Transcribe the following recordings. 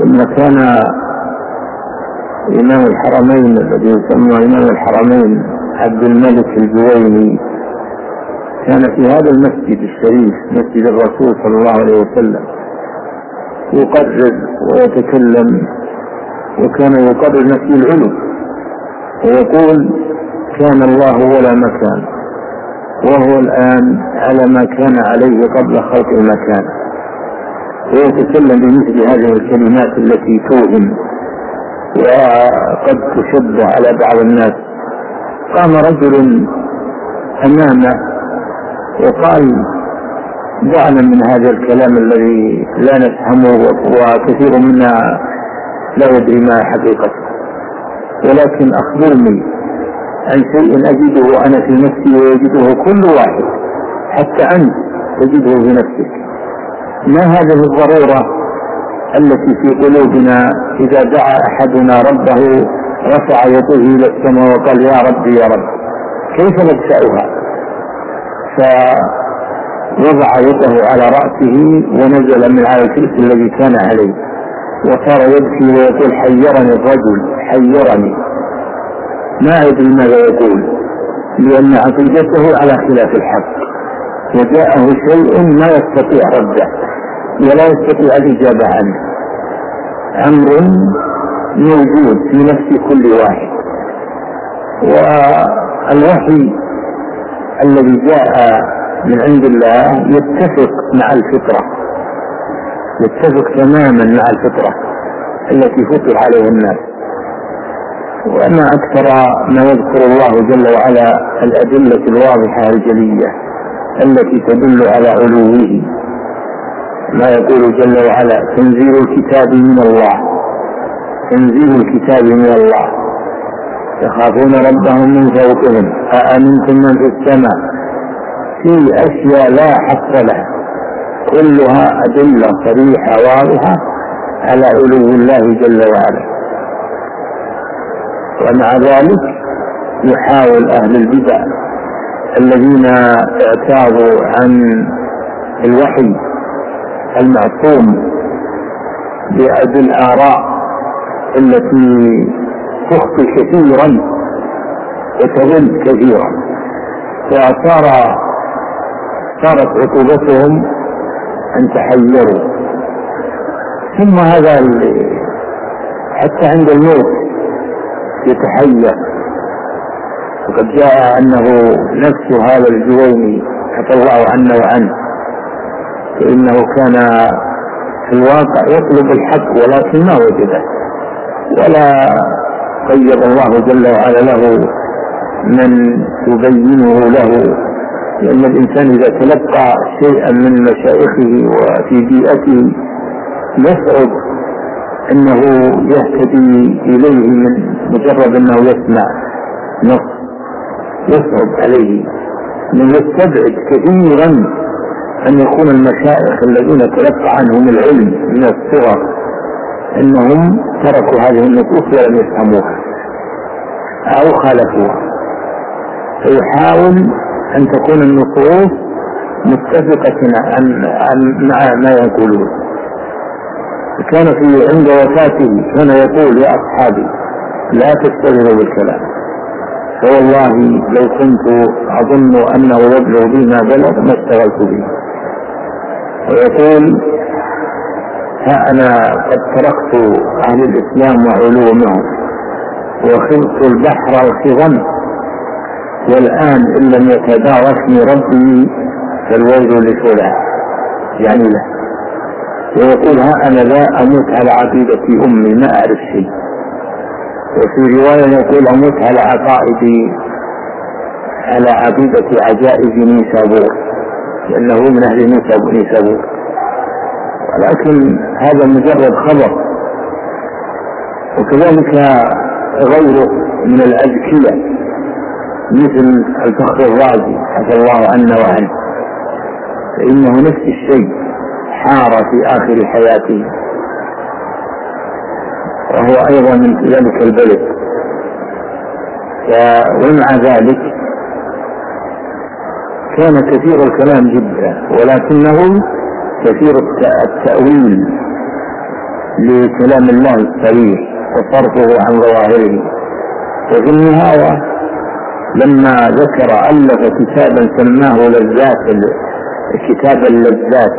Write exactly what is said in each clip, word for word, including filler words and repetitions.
لما كان إمام الحرمين الذي يسمى إمام الحرمين عبد الملك الجويني كان في هذا المسجد الشريف مسجد الرسول صلى الله عليه وسلم يقرر ويتكلم، وكان يقرر نفي العلو ويقول كان الله ولا مكان، وهو الآن على ما كان عليه قبل خلق المكان، ويتكلم بمثل هذه الكلمات التي توهم وقد تشد على بعض الناس. قام رجل أمامه وقال دعنا من هذا الكلام الذي لا نفهمه وكثير منا لا يدري ما حقيقته، ولكن أخبرني عن شيء أجده أنا في نفسي ويجده كل واحد حتى أنت تجده في نفسك. ما هذه الضرورة التي في قلوبنا إذا دعا أحدنا ربه رفع يده إلى السماء وقال يا ربي يا رب، كيف نبدأها؟ فوضع يده على رأسه ونزل من على الكرسي الذي كان عليه وصار يبكي ويقول حيرني الرجل حيرني، ما أدري ماذا يقول، لأن عقيدته على خلاف الحق وجاءه شيء ما يستطيع رده ولا يستطيع الإجابة عنه، أمر موجود في نفس كل واحد. والوحي الذي جاء من عند الله يتفق مع الفطرة، يتفق تماما مع الفطرة التي فطر عليها الناس. وما أكثر ما يذكر الله جل وعلا الأدلة الواضحة الجلية التي تدل على علوه، ما يقول جل وعلا تنزيل الكتاب من الله، تنزيل الكتاب من الله، يخافون ربهم من فوقهم أأمنتم من في السماء، في أشياء لا حصر لها كلها أدلة صريحة واضحة على علو الله جل وعلا. ومع ذلك يحاول أهل البدع الذين اعتاضوا عن الوحي المعصوم بأدل الآراء التي تخطي كثيرا وتضل كثيرا، فصار صارت عقوبتهم أن تحيروا. ثم هذا حتى عند الموت يتحير، وقد جاء أنه نفس هذا الجويني عفى الله عنه وعنه، فإنه كان في الواقع يطلب الحق ولكن ما وجده، ولا قيض الله جل وعلا له من يبينه له، لأن الإنسان إذا تلقى شيئا من مشايخه وفي بيئته يصعب أنه يهتدي إليه من مجرد أنه يسمع نص، يصعب عليه من يستبعد كثيرا أن يكون المشايخ الذين تلقى عنهم العلم من الصغر أنهم تركوا هذه النصوص ولم يفهموها أو خالفوها، فيحاول أن تكون النصوص متفقة مع ما يقولون. كان في عند وفاته كان يقول يا أصحابي لا تستغروا بالكلام، فوالله لو كنت أظن أنه يبلغ بي ما بلغ ما اشتغلت به. ويقول ها أنا قد تركت أهل الإسلام وعلومهم وخذت البحر الخضم، والآن إن لم يتداركني ربي فالويل لفلان، يعني له. ويقول ها أنا لا أموت على عقيدة أمي ما أعرف شيء. وفي رواية يقول أموت على عقائد على عقيدة عجائز نيسابور، لأنه من أهل نيسابور، ولكن هذا مجرد خبر. وكذلك غيره من الأذكياء مثل الفخر الرازي عفى الله عنه وعنه، فإنه نفس الشيء حار في آخر حياته، وهو أيضا من ذلك البلد. ومع ذلك كان كثير الكلام جدا، ولكنه كثير التأويل لكلام الله الصريح وصرفه عن ظواهره. وفي النهاية لما ذكر ألف كتابا سماه لذات، كتاب اللذات،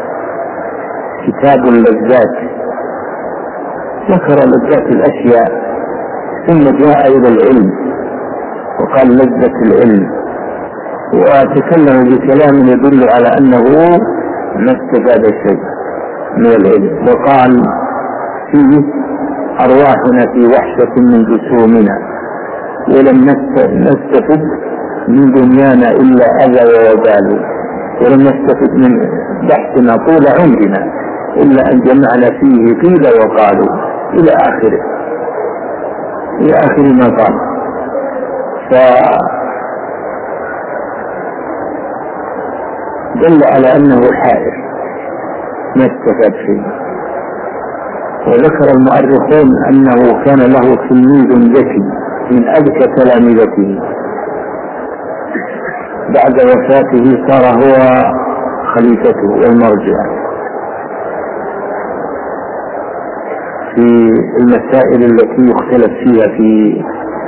كتاب اللذات، ذكر لذات الأشياء ثم جاء إلى العلم وقال لذة العلم، وتكلم بكلام يدل على أنه ما استفاد شيء من العلم، وقال فيه أرواحنا في وحشة من جسومنا ولم نستفد من دنيانا إلا أذى ووبال، ولم نستفد من بحثنا طول عمرنا إلا أن جمعنا فيه قيل وقالوا إلى آخره، إلى آخر ما قال. فدل على أنه حائر ما استفاد شيء. وذكر المؤرخون أنه كان له تلميذ ذكي من أذكى تلامذته، بعد وفاته صار هو خليفته والمرجع في المسائل التي يختلف فيها في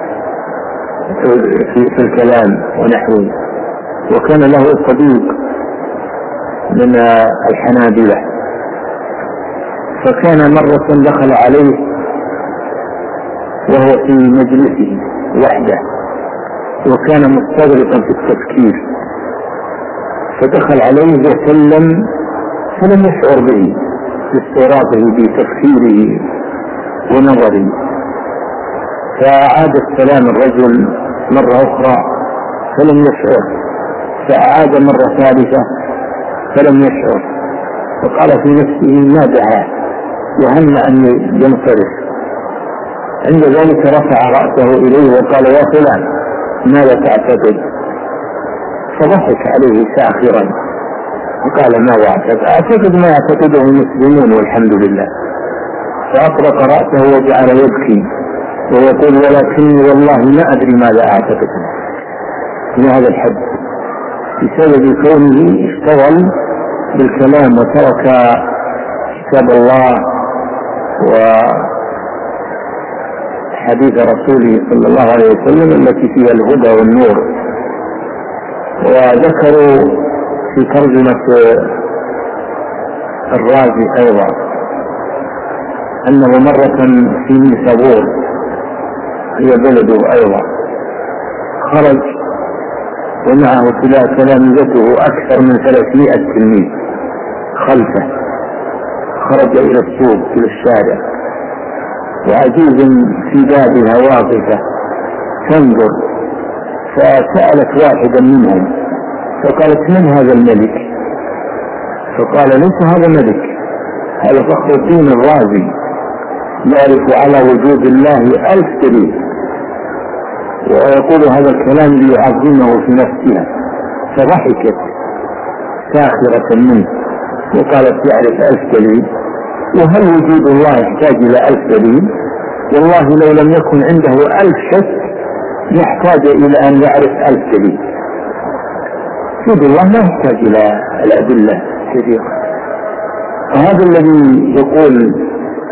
في, في الكلام ونحوه. وكان له صديق من الحنابلة، فكان مرة دخل عليه وهو في مجلسه وحده وكان مستغرقا في التفكير، فدخل عليه وسلم فلم يشعر به باستغراقه بتفكيره ونظره، فأعاد السلام الرجل مرة أخرى فلم يشعر، فأعاد مرة ثالثة فلم يشعر، فقال في نفسه ما دعاه وهم أن ينصرف. عند ذلك رفع رأسه إليه وقال يا فلان ماذا تعتقد؟ فضحك عليه ساخرا وقال ما أعتقد؟ أعتقد ما يعتقده المسلمون والحمد لله. فأطرق رأسه وجعل يبكي ويقول ولكني والله ما أدري ماذا أعتقد في هذا الحد، بسبب كونه اشتغل بالكلام وترك كتاب الله وحديث رسوله صلى الله عليه وسلم التي فيها الهدى والنور. وذكروا في ترجمة الرازي أيضا أنه مرة في نيسابور هي بلده أيضا خرج ومعه تلامذته أكثر من ثلاثمائة تلميذ خلفه، خرج إلى السوق إلى الشارع وعجوز في بابها واقفة تنظر، فسألت واحدا منهم فقالت من هذا الملك؟ فقال ليس هذا ملك، هذا فخر الدين الرازي يعرف على وجود الله ألف دليل ويقول هذا الكلام ليعظمه في نفسها. فضحكت ساخرة منه وقالت يعرف ألف دليل، وهل وجود الله يحتاج إلى ألف دليل؟ والله لو لم يكن عنده ألف شك يحتاج إلى أن يعرف ألف دليل. وجود الله لا يحتاج إلى الأدلة كثيرة. فهذا الذي يقول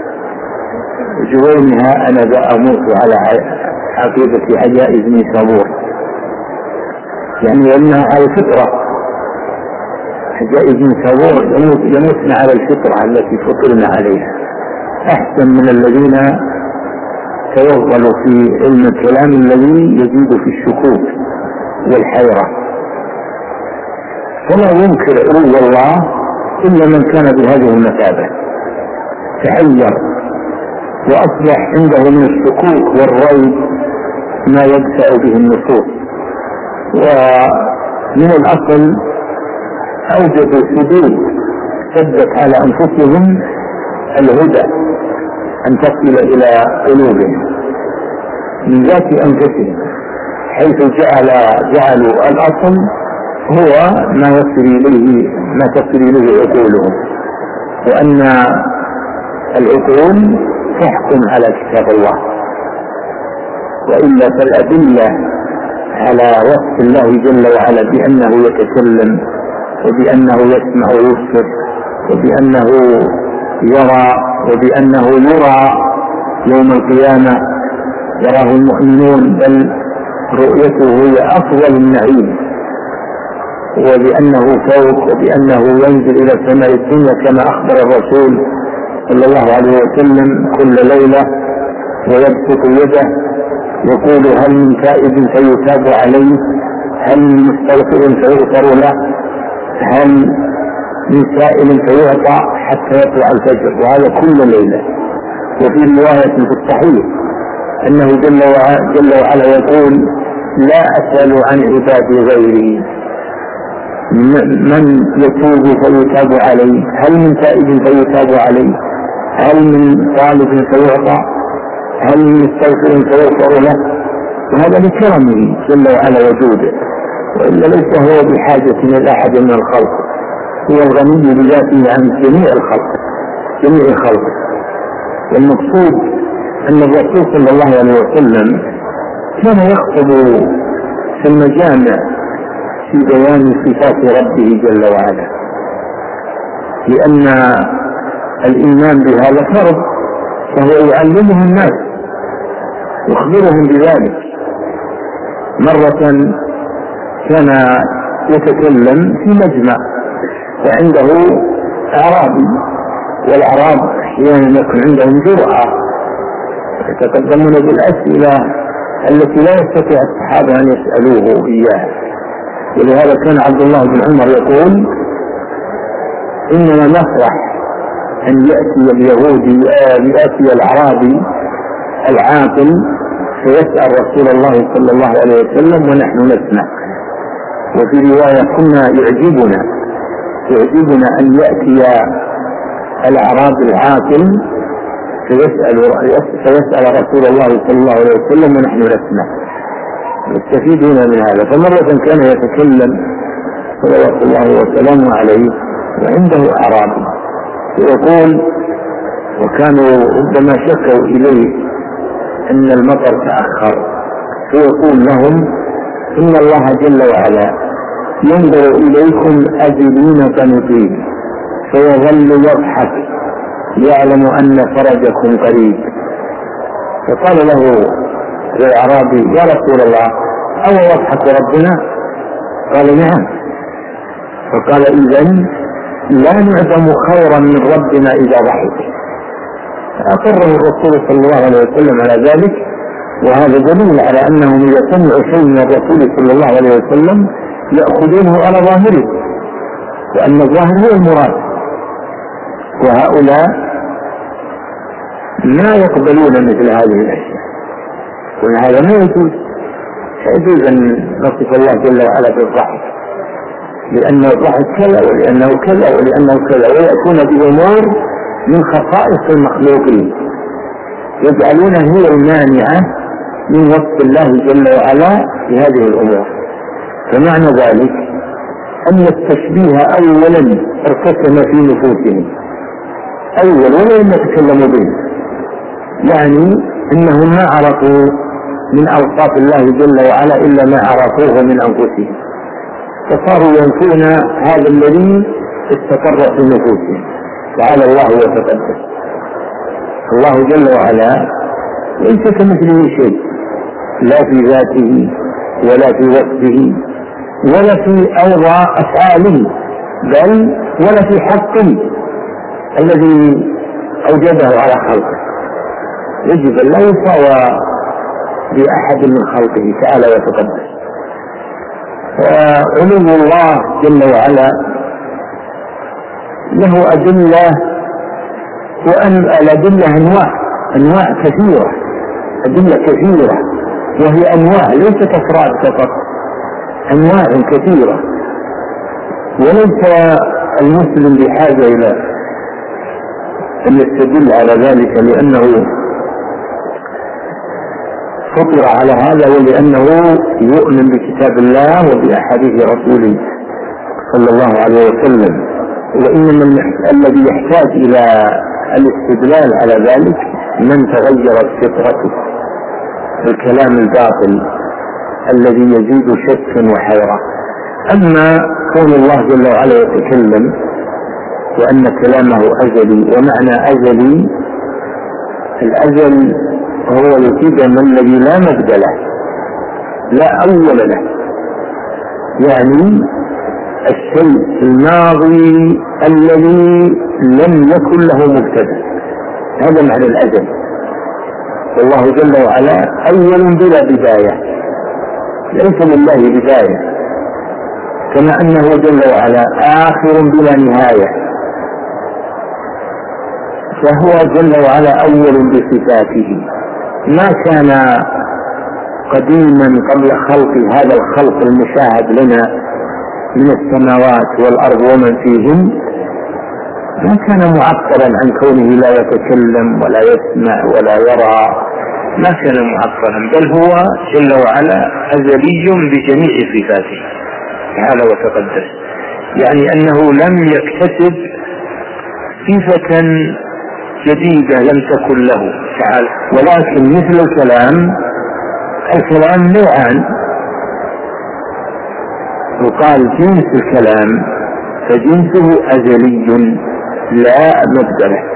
جوينها أنا ذا أموت على عقيدة عجائز نيسابور، يعني أنها على الفطرة، عجائز نيسابور يموتن على الفطرة التي فطرنا عليها، أحسن من الذين تيغلوا في علم الكلام الذي يزيد في الشكوك والحيرة. فلا ينكر علو الله إلا من كان بهذه المثابة، تحير وأصبح عنده من الشكوك والريب ما يدفع به النصوص. ومن الأصل أوجدوا سدود سدت على أنفسهم الهدى أن تصل إلى قلوبهم من ذات أنفسهم، حيث جعل جعلوا الأصل هو ما يصل إليه ما تصل إليه عقولهم، وأن العقول تحكم على كتاب الله، وإلا فالأدلة على وصف الله جل وعلا بأنه يتكلم وبأنه يسمع ويبصر وبأنه يرى وبأنه يرى يوم القيامة، يراه المؤمنون، بل رؤيته هي أفضل النعيم، وبأنه فوق، وبأنه ينزل إلى سماء الدنيا كما أخبر الرسول صلى الله عليه وسلم كل ليلة ويبسط يده يقول هل من تائب فيتاب عليه، هل من مستغفر فيغفر له، هل من سائل فيعطى حتى يطلع الفجر، وهذا كل ليلة. وفي رواية في الصحيح أنه جل وعلا, جل وعلا يقول لا أسأل عن عبادي غيري، من يتوب فيتاب عليه، هل من تائب فيتاب عليه، هل من طالب فيعطى، هل من مستغفر فيغفر له. وهذا لكرمه جل وعلا وجوده، وإلا ليس هو بحاجة إلى أحد من الخلق، هو الغني بذاته عن جميع الخلق جميع الخلق. والمقصود أن الرسول صلى الله عليه وسلم كان يخطب في المجامع في بيان صفات ربه جل وعلا، لأن الإيمان بهذا فرض، فهو يعلمه الناس يخبرهم بذلك. مرة كان يتكلم في مجمع وعنده أعرابي، والأعراب أحيانا يكون عندهم جرأة يتقدمون بالأسئلة التي لا يستطيع الصحابة أن يسألوه إياها. ولهذا كان عبد الله بن عمر يقول إننا نفرح أن يأتي اليهودي يأتي الأعرابي العاقل فيسأل رسول الله صلى الله عليه وسلم ونحن نسمع. وفي رواية كنا يعجبنا يعجبنا أن يأتي الأعرابي العاقل فيسأل فيسأل رسول الله صلى الله عليه وسلم ونحن نسمع. نستفيدون من هذا. فمرة كان يتكلم صلوات الله وسلامه عليه وعنده أعرابي يقول، وكانوا ربما شكوا إليه أن المطر تأخر، فيقول لهم إن الله جل وعلا ينظر إليكم أذلين قنطين فيظل يضحك يعلم أن فرجكم قريب. فقال له الأعرابي يا رسول الله أو يضحك ربنا؟ قال نعم. فقال إذن لا نعدم خيرا من ربنا إذا ضحك. أقره الرسول صلى الله عليه وسلم على ذلك، وهذا دليل على أنهم إذا سمعوا شيء من الرسول صلى الله عليه وسلم يأخذونه على ظاهره، وأن الظاهر هو المراد. وهؤلاء لا يقبلون مثل هذه الأشياء، وهذا ما يجوز. يجوز أن نصف الله جل وعلا بالضحك لأنه الضحك كذا ولأنه كذا ولأنه كذا، ويأتون بأمور من خصائص المخلوقين يجعلونها هي المانعة من وصف الله جل وعلا في هذه الأمور. فمعنى ذلك أن التشبيه أولا ارتسم في نفوسهم أول ولا يتكلموا به، يعني إنهم ما عرفوا من أوصاف الله جل وعلا إلا ما عرفوه من أنفسهم، فصاروا ينفون هذا الذي استقر في نفوسهم. تعالى الله وتقدس. الله جل وعلا ليس كمثله شيء، لا في ذاته ولا في وصفه ولا في أوضاع أفعاله، بل ولا في حقه الذي أوجده على خلقه. يجب أن لا يساوى بأحد من خلقه تعالى وتقدس. فعلو الله جل وعلا له أدلة، وأن الأدلة أنواع أنواع كثيرة أدلة كثيرة وهي أنواع ليست أفراد فقط، أنواع كثيرة. وليس المسلم بحاجة إلى أن يستدل على ذلك لأنه فطر على هذا، ولأنه يؤمن بكتاب الله وبأحاديث رسوله صلى الله عليه وسلم. وإنما الذي يحتاج إلى الاستدلال على ذلك من تغيرت فطرته، الكلام الباطل الذي يزيد شك وحيرة. أما كون الله جل وعلا يتكلم وأن كلامه أزلي. ومعنى أزلي، الأزل هو القدم الذي لا مبدأ له، لا أول له، يعني الشيء الماضي الذي لم يكن له مبتدأ، هذا معنى الأزل. والله جل وعلا أول بلا بداية، ليس لله بداية، كما أنه جل وعلا آخر بلا نهاية، فهو جل وعلا أول بصفاته. ما كان قديما قبل خلق هذا الخلق المشاهد لنا من السماوات والأرض ومن فيهن، ما كان معطلا عن كونه لا يتكلم ولا يسمع ولا يرى، ما كان معطلا، بل هو جل وعلا أزلي بجميع صفاته تعالى وتقدس. يعني أنه لم يكتسب صفة جديدة لم تكن له تعالى. ولكن مثل الكلام، الكلام نوعان، وقال جنس الكلام فجنسه أزلي لا مبدأ له،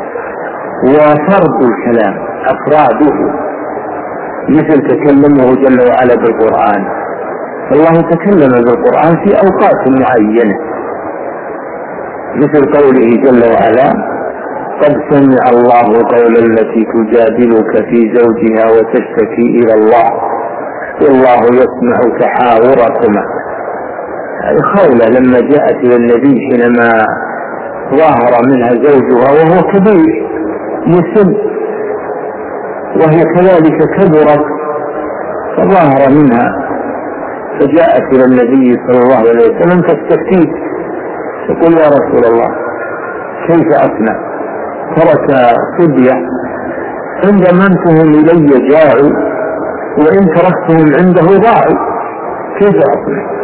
وفرد الكلام أفراده، مثل تكلمه جل وعلا بالقرآن، الله تكلم بالقرآن في أوقات معينة، مثل قوله جل وعلا قد سمع الله قول التي تجادلك في زوجها وتشتكي إلى الله والله يسمع تحاوركما. خولة لما جاءت إلى النبي حينما ظاهر منها زوجها وهو كبير مسن، وهي كذلك كبرت فظاهر منها، فجاءت إلى النبي صلى الله عليه وسلم تستفتيه، تقول يا رسول الله كيف أصنع؟ ترك صبية عندما انتهم إلي جاعوا، وإن تركتهم عنده ضاعوا، كيف أصنع؟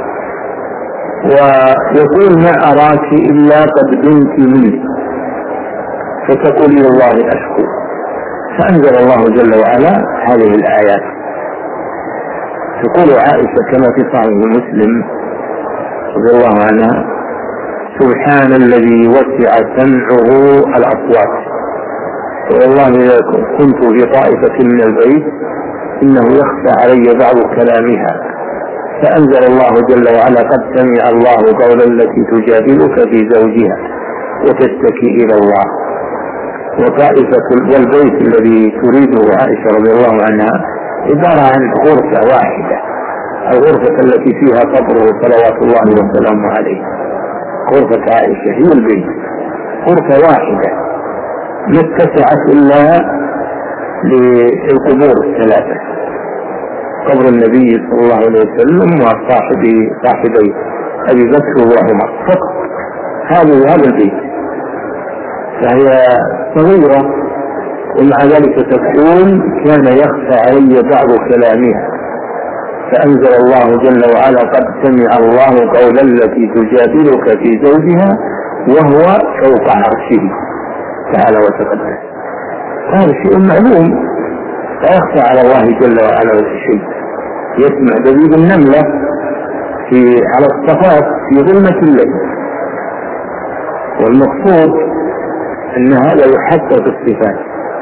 ويقول ما أراك إلا قد بنت مني، فتقولي والله أشكو. فأنزل الله جل وعلا هذه الآيات. تقول عائشة كما في صحيح مسلم رضي الله عنها سبحان الذي وسع سمعه الأصوات، والله إذا كنت في طائفة من البيت إنه يخفى علي بعض كلامها، فأنزل الله جل وعلا قد سمع الله قول التي تجادلك في زوجها وتشتكي إلى الله. وطائفة والبيت الذي تريده عائشة رضي الله عنها عبارة عن غرفة واحدة، الغرفة التي فيها قبره صلوات الله وسلامه عليه، غرفة عائشة هي البيت، غرفة واحدة ما اتسعت إلا للقبور الثلاثة، قبر النبي صلى الله عليه وسلم وصاحبي صاحبي أبي بكر وعمر فقط، هذا هذا البيت. فهي صغيرة ومع ذلك تقول كان يخفى علي بعض كلامها، فأنزل الله جل وعلا قد سمع الله قول التي تجادلك في زوجها وهو فوق عرشه تعالى وتقدس. هذا شيء معلوم لا يخفى على الله جل وعلا ولا شيء. يسمع دبيب النملة في على الصفات في ظلمة الليل، والمقصود أن هذا يحقق الصفات.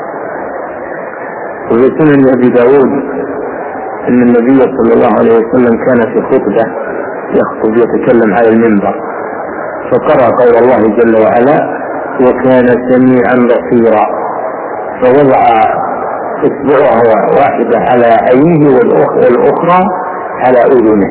وفي سنن أبي داود أن النبي صلى الله عليه وسلم كان في خطبة يخطب يتكلم على المنبر، فقرأ قول الله جل وعلا وكان سميعا بصيرا، فوضع اصبعها واحدة على عينه والأخرى على أذنه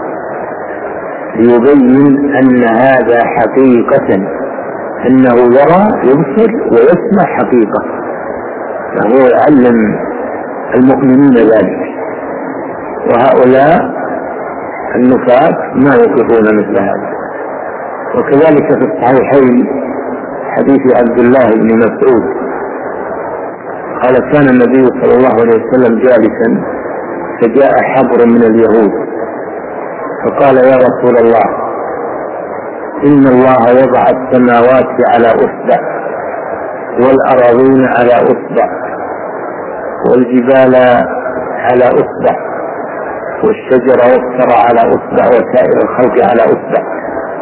ليبين أن هذا حقيقة، أنه يرى يبصر ويسمع حقيقة، فهو يعلم المؤمنين ذلك. وهؤلاء النفاق ما يوقفون مثل هذا. وكذلك في الصحيحين حديث عبد الله بن مسعود قال كان النبي صلى الله عليه وسلم جالسا فجاء حبر من اليهود فقال يا رسول الله إن الله وضع السماوات على أصبع والأراضين على أصبع والجبال على أصبع والشجر والثرى على أصبع وسائر الخلق على أصبع،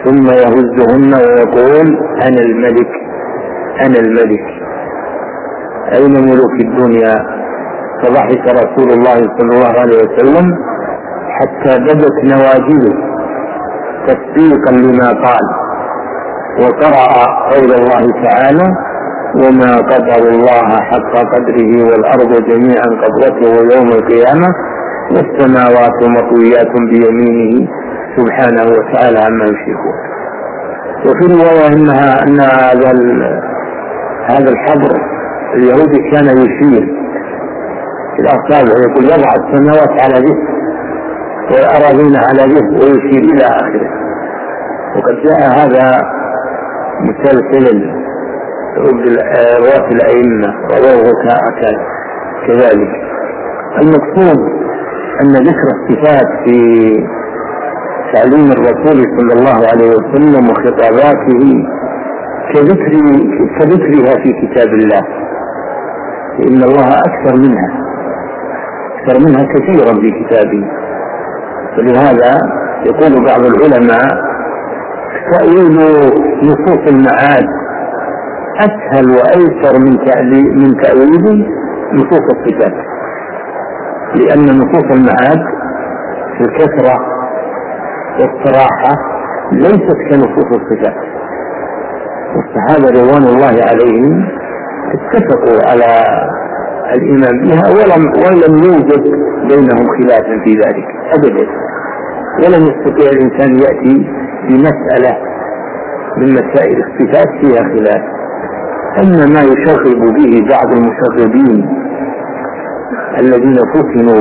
ثم يهزهن ويقول أنا الملك أنا الملك أين ملوك الدنيا؟ فضحك رسول الله صلى الله عليه وسلم حتى بدت نواجذه تصديقا لما قال، وقرأ قول الله تعالى وما قدر الله حق قدره والأرض جميعا قبضته يوم القيامة والسماوات مطويات بيمينه سبحانه وتعالى عما يشركون. وفي رواية إنها أن هذا هذا الحبر اليهودي كان يشير في الأصابع، يقول يضع السماوات على ذهن والأراضين على ذهن ويشير إلى آخره. وقد جاء هذا متسلسل رواة الأئمة رواه كذلك. المقصود أن ذكر الصفات في تعليم الرسول صلى الله عليه وسلم وخطاباته كذكر كذكرها في كتاب الله، لأن الله أكثر منها أكثر منها كثيرا في كتابه. ولهذا يقول بعض العلماء تأويل نصوص المعاد أسهل وأيسر من من تأويل نصوص الصفات، لأن نصوص المعاد في الكثرة والصراحة ليست كنصوص الصفات. والصحابة رضوان الله عليهم اتفقوا على الإيمان بها ولم, ولم يوجد بينهم خلاف في ذلك أبدا، ولم يستطيع الإنسان يأتي بمسألة من مسائل الصفات فيها خلاف. أما ما يشغب به بعض المشغبين الذين فتنوا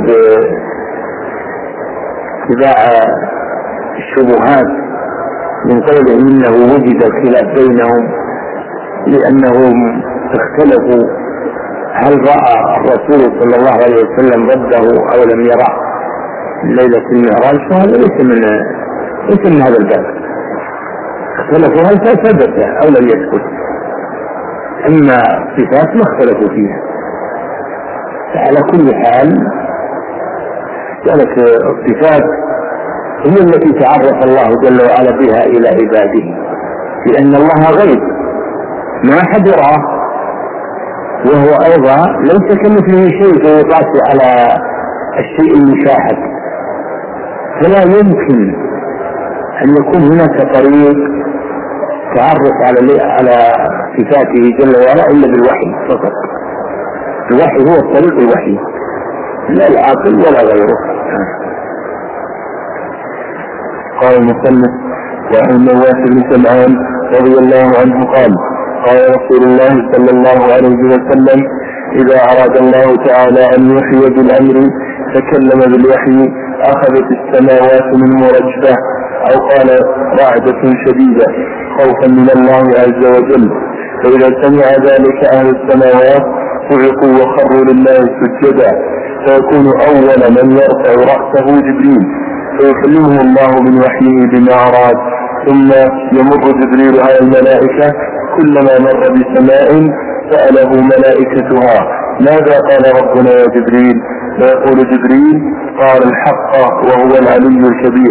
باتباع الشبهات من قولهم إنه وجد الخلاف بينهم لأنهم اختلفوا هل رأى الرسول صلى الله عليه وسلم ربه أو لم يرى ليلة المعراج، فهذا ليس من ليس من هذا الباب. اختلفوا هل ثبت أو لم يثبت، أما صفات ما اختلفوا فيها. على كل حال ذلك الصفات هي التي تعرف الله جل وعلا بها إلى عباده، لأن الله غيب ما حد يراه، وهو أيضا ليس كمثله شيء فيقاس على الشيء المشاهد، فلا يمكن أن يكون هناك طريق تعرف على على صفاته جل وعلا إلا بالوحي فقط. الوحي هو الطريق الوحيد، لا العاقل ولا غيره. قال المصنف وعن نواس بن سمعان رضي الله عنه قال قال رسول الله صلى الله عليه وسلم إذا أراد الله تعالى أن يحيي بالأمر تكلم بالوحي أخذت السماوات منه رجفة، أو قال رعدة شديدة خوفا من الله عز وجل. فإذا سمع ذلك أهل السماوات صعقوا وخروا لله سجدا، فيكون أول من يرفع رأسه جبريل فيكلمه الله من وحيه بما أراد، ثم يمر جبريل على الملائكة كلما مر بسماء سأله ملائكتها ماذا قال ربنا يا جبريل؟ فيقول جبريل قال الحق وهو العلي الكبير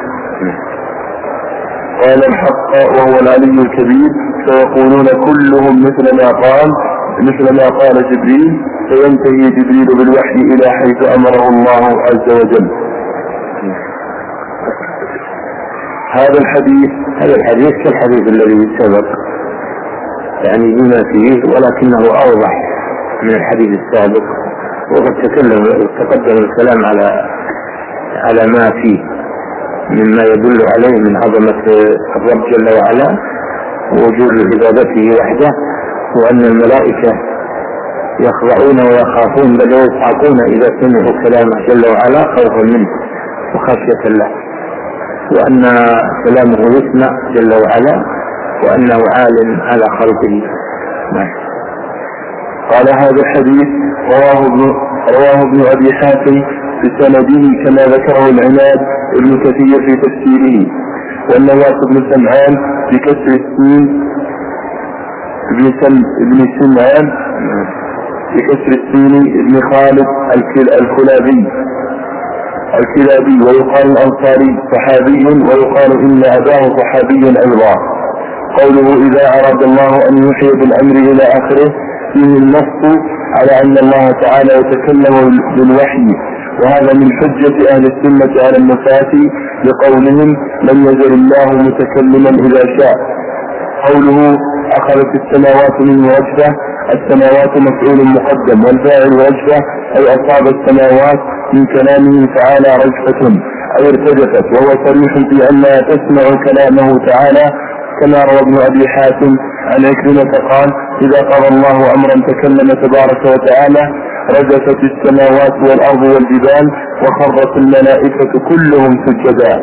قال الحق وهو العلي الكبير فيقولون كلهم مثل ما قال مثل ما قال جبريل، فينتهي جبريل بالوحي إلى حيث أمره الله عز وجل. هذا الحديث هذا الحديث كالحديث الذي سبق يعني بما فيه، ولكنه أوضح من الحديث السابق، وقد تكلم تقدم الكلام على على ما فيه مما يدل عليه من عظمة الرب جل وعلا ووجود عبادته وحده، وأن الملائكة يخضعون ويخافون بل يصعقون إذا سمعوا كلامه جل وعلا خوفا منه وخشية الله، وأن كلامه يسمع جل وعلا، وأنه عال على خلقه. قال هذا الحديث رواه ابن رواه ابن أبي حاتم بسنده كما ذكره العناد ابن كثير في تفسيره، والنواس بن سمعان بكسر السين ابن سم ابن سمعان بكسر السين ابن خالد الكلابي الكلابي ويقال الأنصاري صحابي ويقال إن أباه صحابي أيضا. قوله إذا أراد الله أن يحيي بالأمر إلى آخره فيه النص على أن الله تعالى يتكلم بالوحي، وهذا من حجة أهل السنة على النفاة لقولهم لم يزل الله متكلما إذا شاء. قوله أخذت السماوات من وجهه، السماوات مفعول مقدم والفاعل وجهه أي أصاب السماوات من كلامه تعالى رجفة أي ارتجفت، وهو صريح في أنها تسمع كلامه تعالى، كما روى ابن أبي حاتم عن عكرمة قال إذا قضى الله أمرا تكلم تبارك وتعالى رجفت السماوات والأرض والجبال وخرت الملائكة كلهم سجدا.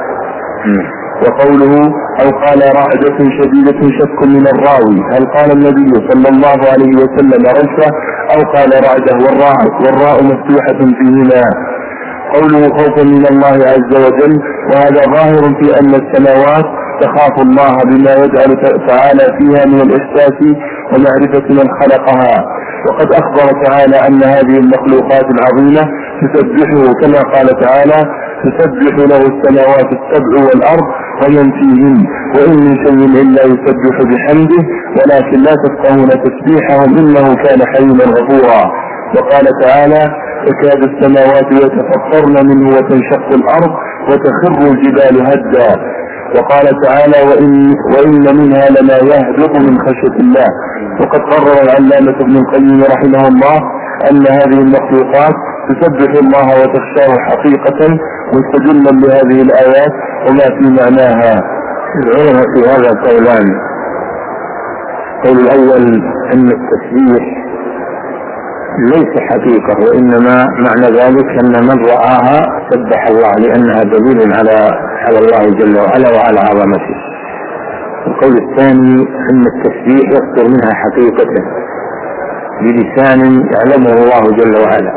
وقوله أو قال رعدة شديدة شك من الراوي هل قال النبي صلى الله عليه وسلم رجفة أو قال رعدة والراء والراء مفتوحة فيهما. قوله خوفا من الله عز وجل، وهذا ظاهر في أن السماوات تخاف الله بما يجعل تعالى فيها من الإحساس ومعرفة من خلقها، وقد أخبر تعالى أن هذه المخلوقات العظيمة تسبحه كما قال تعالى تسبح له السماوات السبع والأرض ومن فيهن وإن من شيء إلا يسبح بحمده ولكن لا تفقهون تسبيحهم إنه كان حليما غفورا. وقال تعالى تكاد السماوات يتفطرن منه وتنشق الأرض وتخر الجبال هدا. وقال تعالى وإن, وإن منها لما يهبط من خشية الله. وقد قرر العلامة ابن القيم رحمه الله أن هذه المخلوقات تسبح الله وتخشاه حقيقة مستدلا بهذه الآيات وما في معناها. العلماء في هذا قولان. القول الأول أن التسبيح ليس حقيقة، وإنما معنى ذلك أن من رآها سبح الله لأنها دليل على على الله جل وعلا وعلى عظمته. القول الثاني أن التسبيح يصدر منها حقيقة بلسان يعلمه الله جل وعلا،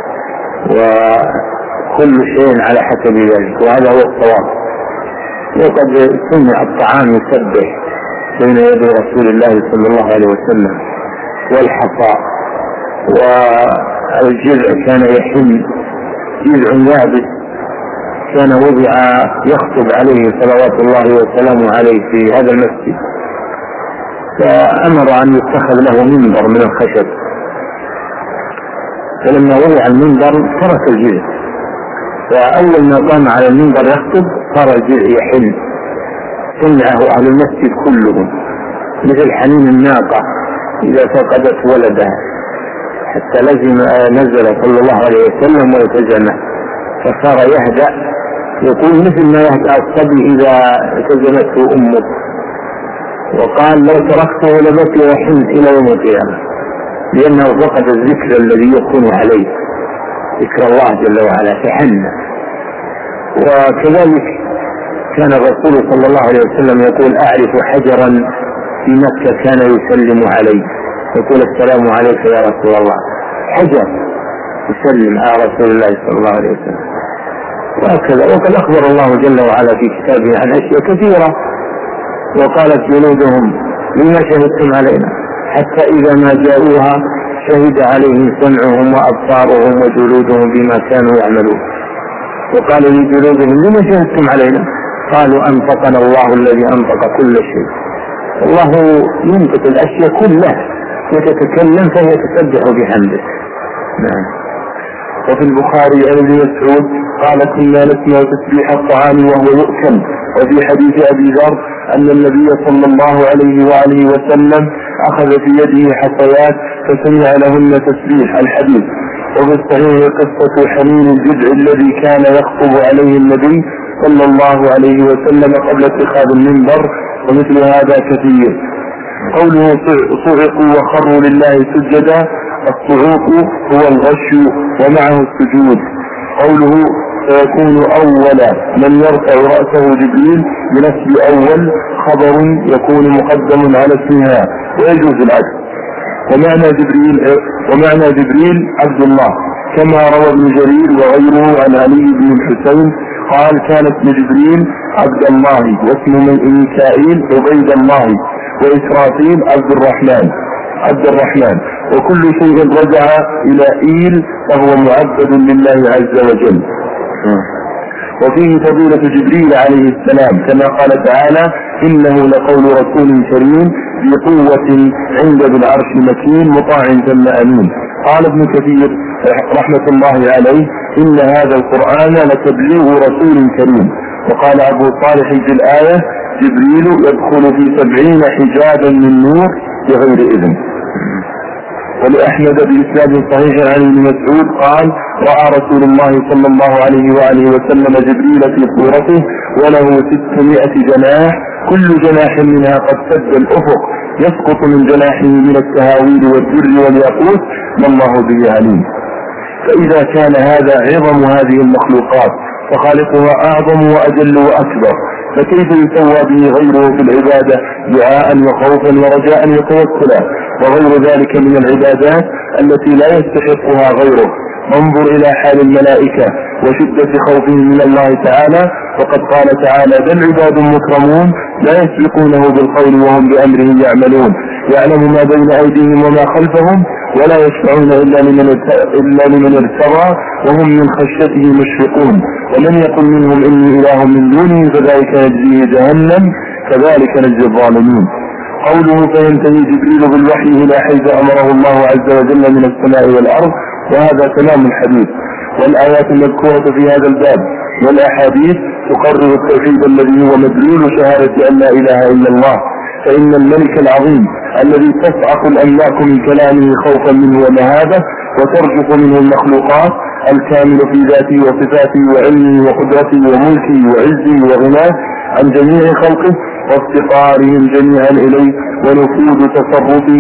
وكل شيء على حسب ذلك، وهذا هو الصواب. وقد سمع الطعام يسبح بين يدي رسول الله صلى الله عليه وسلم، والحصى والجذع كان يحن، جذع يابس كان وضع يخطب عليه صلوات الله وسلامه عليه في هذا المسجد، فأمر أن يتخذ له منبر من الخشب، فلما وضع المنبر ترك الجذع، فأول ما قام على المنبر يخطب صار الجذع يحن، سمعه أهل المسجد كلهم مثل حنين الناقة إذا فقدت ولدها، حتى لازم نزل صلى الله عليه وسلم ويتجمع، فصار يهدأ يقول مثل ما يهدأ الصبي إذا تزمته أمه، وقال لو تركته لبكي وحن إلى يوم القيامة، لأنه فقد الذكر الذي يكون عليه ذكر الله جل وعلا فحن. وكذلك كان الرسول صلى الله عليه وسلم يقول أعرف حجرا في مكة كان يسلم عليه، يقول السلام عليك يا رسول الله، حجر يسلم على رسول الله صلى الله عليه وسلم. وهكذا. وقد أخبر الله جل وعلا في كتابه عن أشياء كثيرة، وقالت جنودهم لما شهدتم علينا، حتى إذا ما جاءوها شهد عليهم سمعهم وأبصارهم وجلودهم بما كانوا يعملون. وقال لجلودهم لما شهدتم علينا، قالوا أنطقنا الله الذي أنطق كل شيء. الله ينطق الأشياء كلها وتتكلم فهي تسبح بحمده. نعم. وفي البخاري عن ابن مسعود قال كنا نسمع تسبيح الطعام وهو يؤكل. وفي حديث أبي ذر أن النبي صلى الله عليه وآله وسلم أخذ في يده حصيات فسمع لهن تسبيح الحديث. وفي الصحيح قصة حنين الجذع الذي كان يخطب عليه النبي صلى الله عليه وسلم قبل اتخاذ المنبر، ومثل هذا كثير. قوله صعقوا وخروا لله سجدا، الصعوق هو الغش ومعه السجود. قوله فيكون أول من يرفع رأسه جبريل بنسب أول خبر يكون مقدم على اسمها ويجوز العكس. ومعنى جبريل ومعنى جبريل عبد الله، كما روى ابن جرير وغيره عن علي بن الحسين قال كان اسم جبريل عبد الله، واسم ميكائيل عبيد الله، وإسرافيل عبد الرحمن عبد الرحمن وكل شيء رجع إلى إيل فهو معبد لله عز وجل. وفيه فضيلة جبريل عليه السلام كما قال تعالى إنه لقول رسول كريم ذي قوة عند ذي العرش مكين مطاع ثم أمين. قال ابن كثير رحمة الله عليه إن هذا القرآن لتبليغ رسول كريم. وقال أبو صالح في الآية جبريل يدخل في سبعين حجابا من نور بغير إذن. ولأحمد بإسناد صحيح عن ابن مسعود قال رأى رسول الله صلى الله عليه وآله وسلم جبريل في صورته وله ستمائة جناح كل جناح منها قد سد الأفق يسقط من جناحه من التهاويل والدر والياقوت ما الله به عليم. فإذا كان هذا عظم هذه المخلوقات فخالقها أعظم وأجل وأكبر، فكيف يسوى به غيره في العبادة دعاء وخوفا ورجاء وتوكلا وغير ذلك من العبادات التي لا يستحقها غيره. انظر إلى حال الملائكة وشدة خوفهم من الله تعالى، وقد قال تعالى بل عباد مكرمون لا يسبقونه بالقول وهم بأمره يعملون يعلم ما بين أيديهم وما خلفهم ولا يشفعون إلا لمن إلا لمن ارتضى وهم من خشيته مشفقون ومن يقل منهم إني إله من دونه فذلك يجزيه جهنم كذلك نجزي الظالمين. قوله فينتهي جبريل بالوحي إلى حيث أمره الله عز وجل من السماء والأرض، وهذا كلام الحديث والآيات المذكورة في هذا الباب والأحاديث تقرر التوحيد الذي هو مدلول شهادة أن لا إله إلا الله. فإن الملك العظيم الذي تصعق الأملاك من كلامه خوفا منه ومهابة وترجف منه المخلوقات الكامل في ذاته وصفاته وعلمه وقدرته وملكه وعزه وغناه عن جميع خلقه وافتقارهم جميعا إليه ونفوذ تصرفه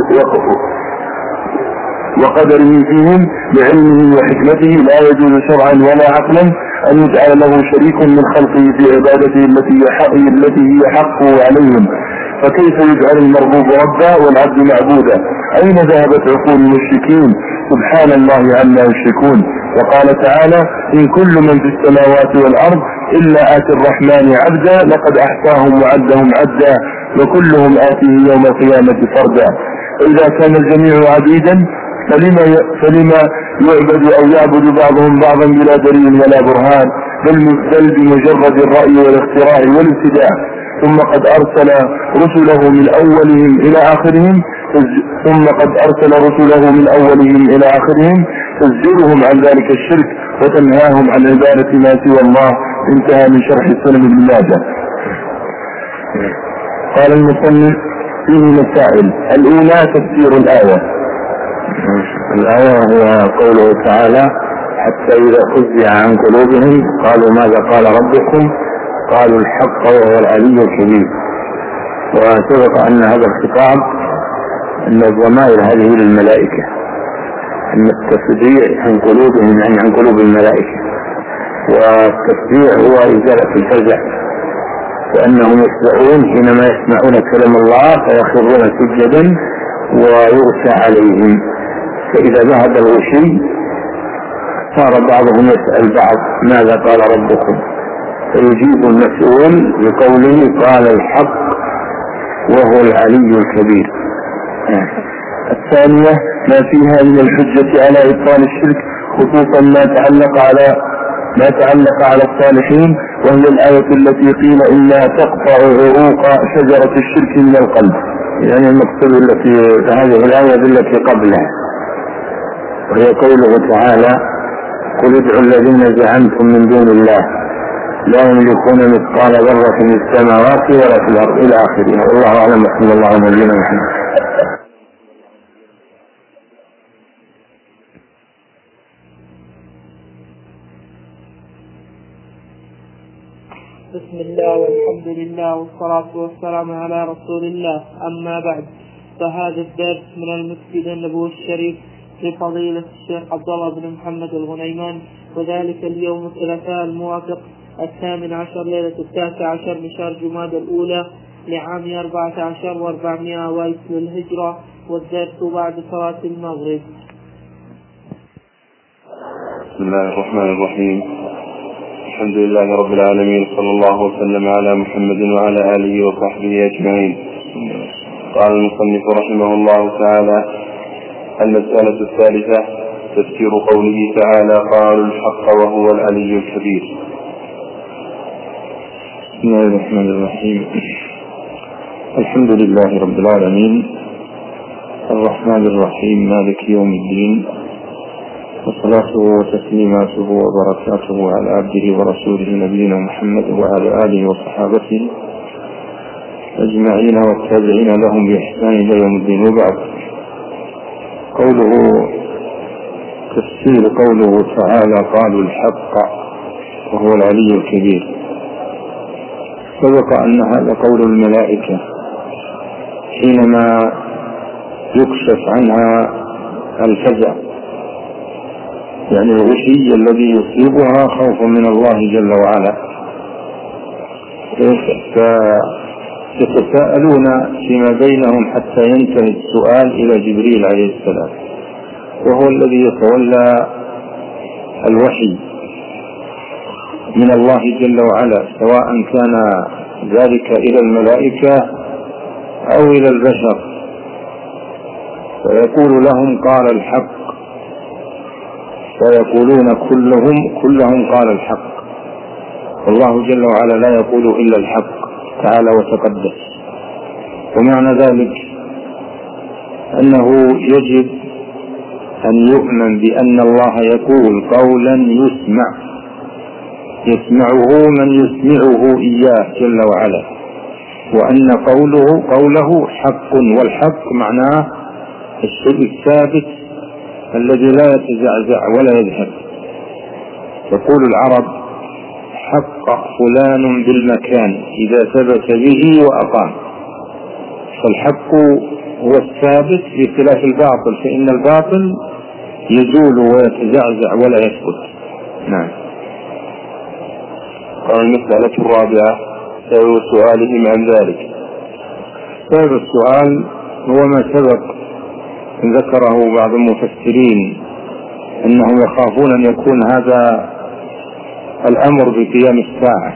وقدره فيهم بعلمه وحكمته لا يجوز شرعا ولا عقلا أن يجعل له شريك من خلقه في عبادته التي التي هي حقه عليهم. فكيف يجعل المربوب ربا والعبد معبودا؟ أين ذهبت عقول المشركين؟ سبحان الله عما يشركون. وقال تعالى إن كل من في السماوات والأرض إلا آتي الرحمن عبدا لقد أحصاهم وعدهم عدا وكلهم آتيه يوم القيامة فردا. إذا كان الجميع عبيدا فلما فلما يعبد أو يعبد بعضهم بعضا بلا دليل ولا برهان بل بمجرد الرأي والاختراع والابتداع. ثم قد أرسل رسله من أولهم إلى آخرهم ثم قد أرسل رسله من أولهم إلى آخرهم تزجرهم عن ذلك الشرك وتنهاهم عن عبادة ما سوى الله. انتهى من شرح سنن ابن ماجه. قال المصنف فيه مسائل. الأولى تفسير الآية. الآية هي قوله تعالى حتى إذا فزع عن قلوبهم قالوا ماذا قال ربكم قالوا الحق وهو العلي الكبير. وسبق أن هذا الخطاب أن الضمائر هذه للملائكة، أن التفزيع عن قلوبهم يعني عن قلوب الملائكة، والتفزيع هو إزالة الفزع، وأنهم يفزعون حينما يسمعون كلام الله فيخرون سجدا ويغشى عليهم. فإذا ذهب الغشي صار بعضهم يسأل بعض ماذا قال ربكم، فيجيب المسؤول بقوله قال الحق وهو العلي الكبير. الثانية ما فيها من الحجة على إبطال الشرك، خصوصا ما تعلق على ما تعلق على الصالحين، وهي الآية التي قيل إنها تقطع عروق شجرة الشرك من القلب. يعني المقصود التي هذه الآية التي قبلها، وهي قوله تعالى قل ادعوا الذين زعمتم من دون الله لا يملكون مثقال ذرة في السماوات ولا في الأرض إلى آخره. والله أعلم. صلى الله عليه وسلم. بسم الله والحمد لله والصلاة والسلام على رسول الله. أما بعد، فهذا الدرس من المسجد النبوي الشريف لفضيلة الشيخ عبد الله بن محمد الغنيمان، وذلك اليوم الثلاثاء الموافق الثامن عشر ليلة التاسع عشر من شهر جمادى الأولى لعام أربعة عشر وأربعمائة وألف للهجرة، والدرس بعد صلاة المغرب. بسم الله الرحمن الرحيم. الحمد لله رب العالمين، صلى الله وسلم على محمد وعلى آله وصحبه أجمعين. قال المصنف رحمه الله تعالى: المسألة الثالثة تفسير قوله تعالى قالوا الحق وهو العلي الكبير. بسم الله الرحمن الرحيم. الحمد لله رب العالمين الرحمن الرحيم مالك يوم الدين، وصلاته وتسليماته وبركاته على عبده ورسوله نبينا محمد وعلى آله وصحابته أجمعين والتابعين لهم بإحسان إلى يوم الدين. وبعد، قوله تفسير قوله تعالى قالوا الحق وهو العلي الكبير. سبق أن هذا قول الملائكة حينما يكشف عنها الفزع، يعني الغشي الذي يصيبها خوفا من الله جل وعلا، فيتساءلون فيما بينهم حتى ينتهي السؤال إلى جبريل عليه السلام، وهو الذي يتولى الوحي من الله جل وعلا، سواء كان ذلك إلى الملائكة أو إلى البشر، فيقول لهم قال الحق، فيقولون كلهم كلهم قال الحق، والله جل وعلا لا يقول إلا الحق تعالى وتقدس. ومعنى ذلك أنه يجب أن يؤمن بأن الله يقول قولا يسمع يسمعه من يسمعه إياه جل وعلا، وأن قوله قوله حق، والحق معناه الشيء الثابت الذي لا يتزعزع ولا يذهب. تقول العرب حق فلان بالمكان إذا ثبت به وأقام، فالحق هو الثابت بخلاف الباطل، فإن الباطل يزول ويتزعزع ولا يثبت. نعم. قال المسألة الرابعة سبب سؤالهم عن ذلك. سبب السؤال هو ما سبق ذكره بعض المفسرين، أنهم يخافون أن يكون هذا الأمر بقيام الساعة،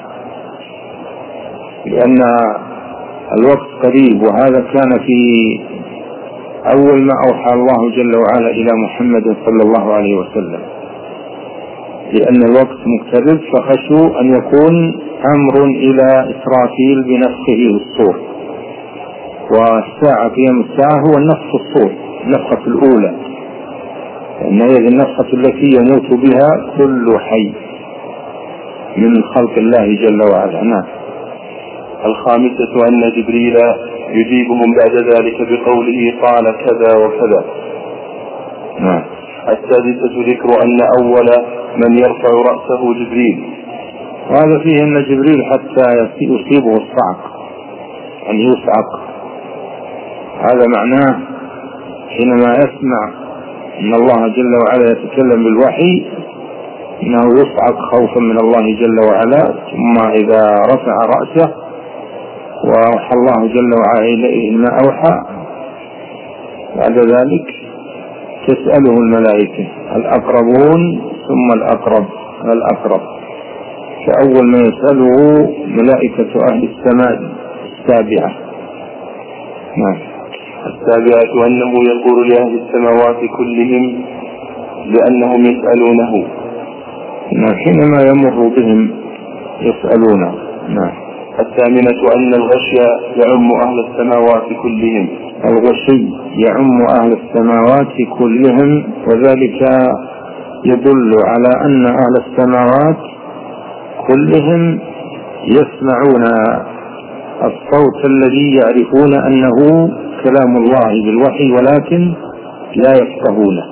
لأن الوقت قريب، وهذا كان في أول ما أوحى الله جل وعلا إلى محمد صلى الله عليه وسلم، لأن الوقت مقترب، فخشوا أن يكون أمر إلى إسرافيل بنفخه الصور، والساعة قيام الساعة هو النفخ الصور، النفخة الأولى، لأن هذه النفخة التي يموت بها كل حي من خلق الله جل وعلا. نعم. الخامسة أن جبريل يجيبهم بعد ذلك بقوله قال كذا وكذا. نعم. السادسة ذكر أن أول من يرفع رأسه جبريل، وهذا فيه أن جبريل حتى يصيبه الصعق، أن يصعق، هذا معناه حينما يسمع أن الله جل وعلا يتكلم بالوحي إنه يصعق خوفا من الله جل وعلا. ثم إذا رفع رأسه وأوحى الله جل وعلا إليه ما أوحى، بعد ذلك تسأله الملائكة الأقربون ثم الأقرب الأقرب، فأول ما يسأله ملائكة أهل السماء السابعة. نعم. السابعة أنه يقول لأهل السماوات كلهم لأنهم يسألونه، حينما يمر بهم يسألونه. نعم. الثامنة أن الغشي يعم أهل السماوات كلهم، الغشي يعم أهل السماوات كلهم، وذلك يدل على أن أهل السماوات كلهم يسمعون الصوت الذي يعرفون أنه كلام الله بالوحي، ولكن لا يفقهونه،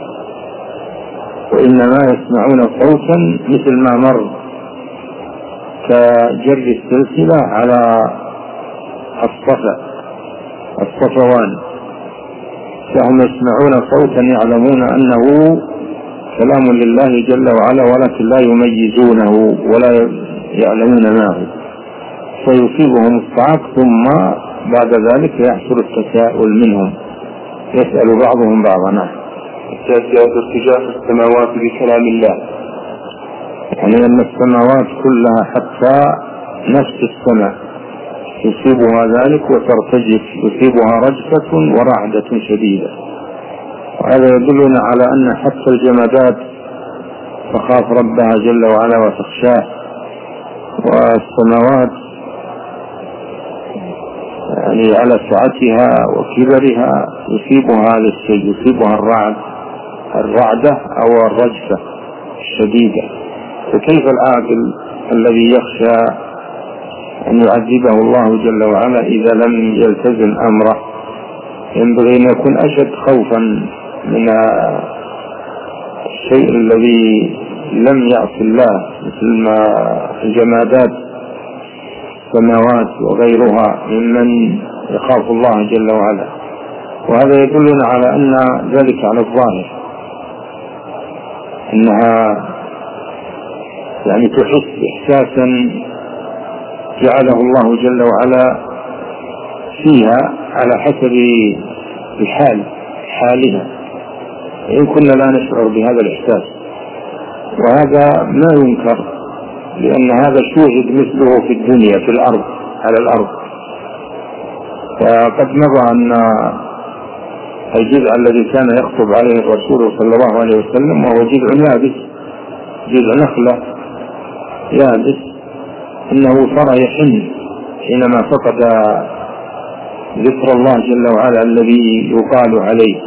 وإنما يسمعون صوتا مثل ما مر كجر السلسلة على الصفا الصفوان، فهم يسمعون صوتا يعلمون أنه كلام لله جل وعلا، ولكن لا يميزونه ولا يعلمون ما هو، فيصيبهم الصعق، ثم بعد ذلك يحصل التساؤل منهم، يسأل بعضهم بعضا. التاسعة ارتجاف السماوات بكلام الله، يعني أن السماوات كلها حتى نفس السماء يصيبها ذلك وترتجف، يصيبها رجفة ورعدة شديدة، هذا يدلنا على أن حتى الجمادات تخاف ربها جل وعلا وتخشاه، والسماوات يعني على سعتها وكبرها يصيبها هذا الشيء، يصيبها الرعد الرعدة أو الرجفة الشديدة. فكيف العاقل الذي يخشى أن يعذبه الله جل وعلا إذا لم يلتزم أمره؟ ينبغي أن يكون أشد خوفا من الشيء الذي لم يعص الله، مثل ما الجمادات السماوات وغيرها ممن يخاف الله جل وعلا. وهذا يدلنا على أن ذلك على الظاهر، أنها يعني تحس إحساسا جعله الله جل وعلا فيها على حسب الحال حالها، إن كنا لا نشعر بهذا الإحساس. وهذا ما ينكر، لأن هذا شوهد مثله في الدنيا في الأرض على الأرض. وقد مضى أن الجذع الذي كان يخطب عليه الرسول صلى الله عليه وسلم وهو جذع يابس، جذع نخلة يابس، إنه صار يحن حينما فقد ذكر الله جل وعلا الذي يقال عليه.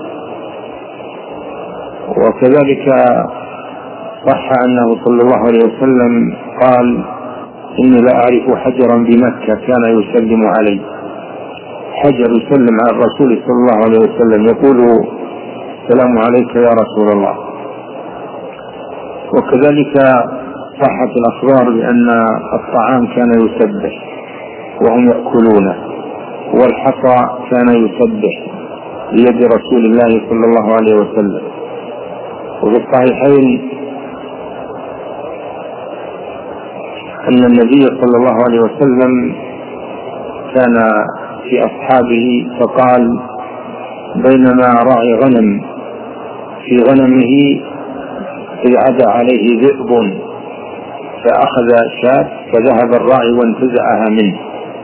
وكذلك صح أنه صلى الله عليه وسلم قال: إني لا أعرف حجرا بمكة كان يسلم عليه، حجر يسلم على الرسول صلى الله عليه وسلم يقول: السلام عليك يا رسول الله. وكذلك صحت الأخبار بأن الطعام كان يسبح وهم يأكلونه، والحصى كان يسبح بيد رسول الله صلى الله عليه وسلم. وفي الصحيحين أن النبي صلى الله عليه وسلم كان في أصحابه فقال: بينما راعي غنم في غنمه إذ عدا عليه ذئب فأخذ شاة فذهب الراعي وانتزعها منه،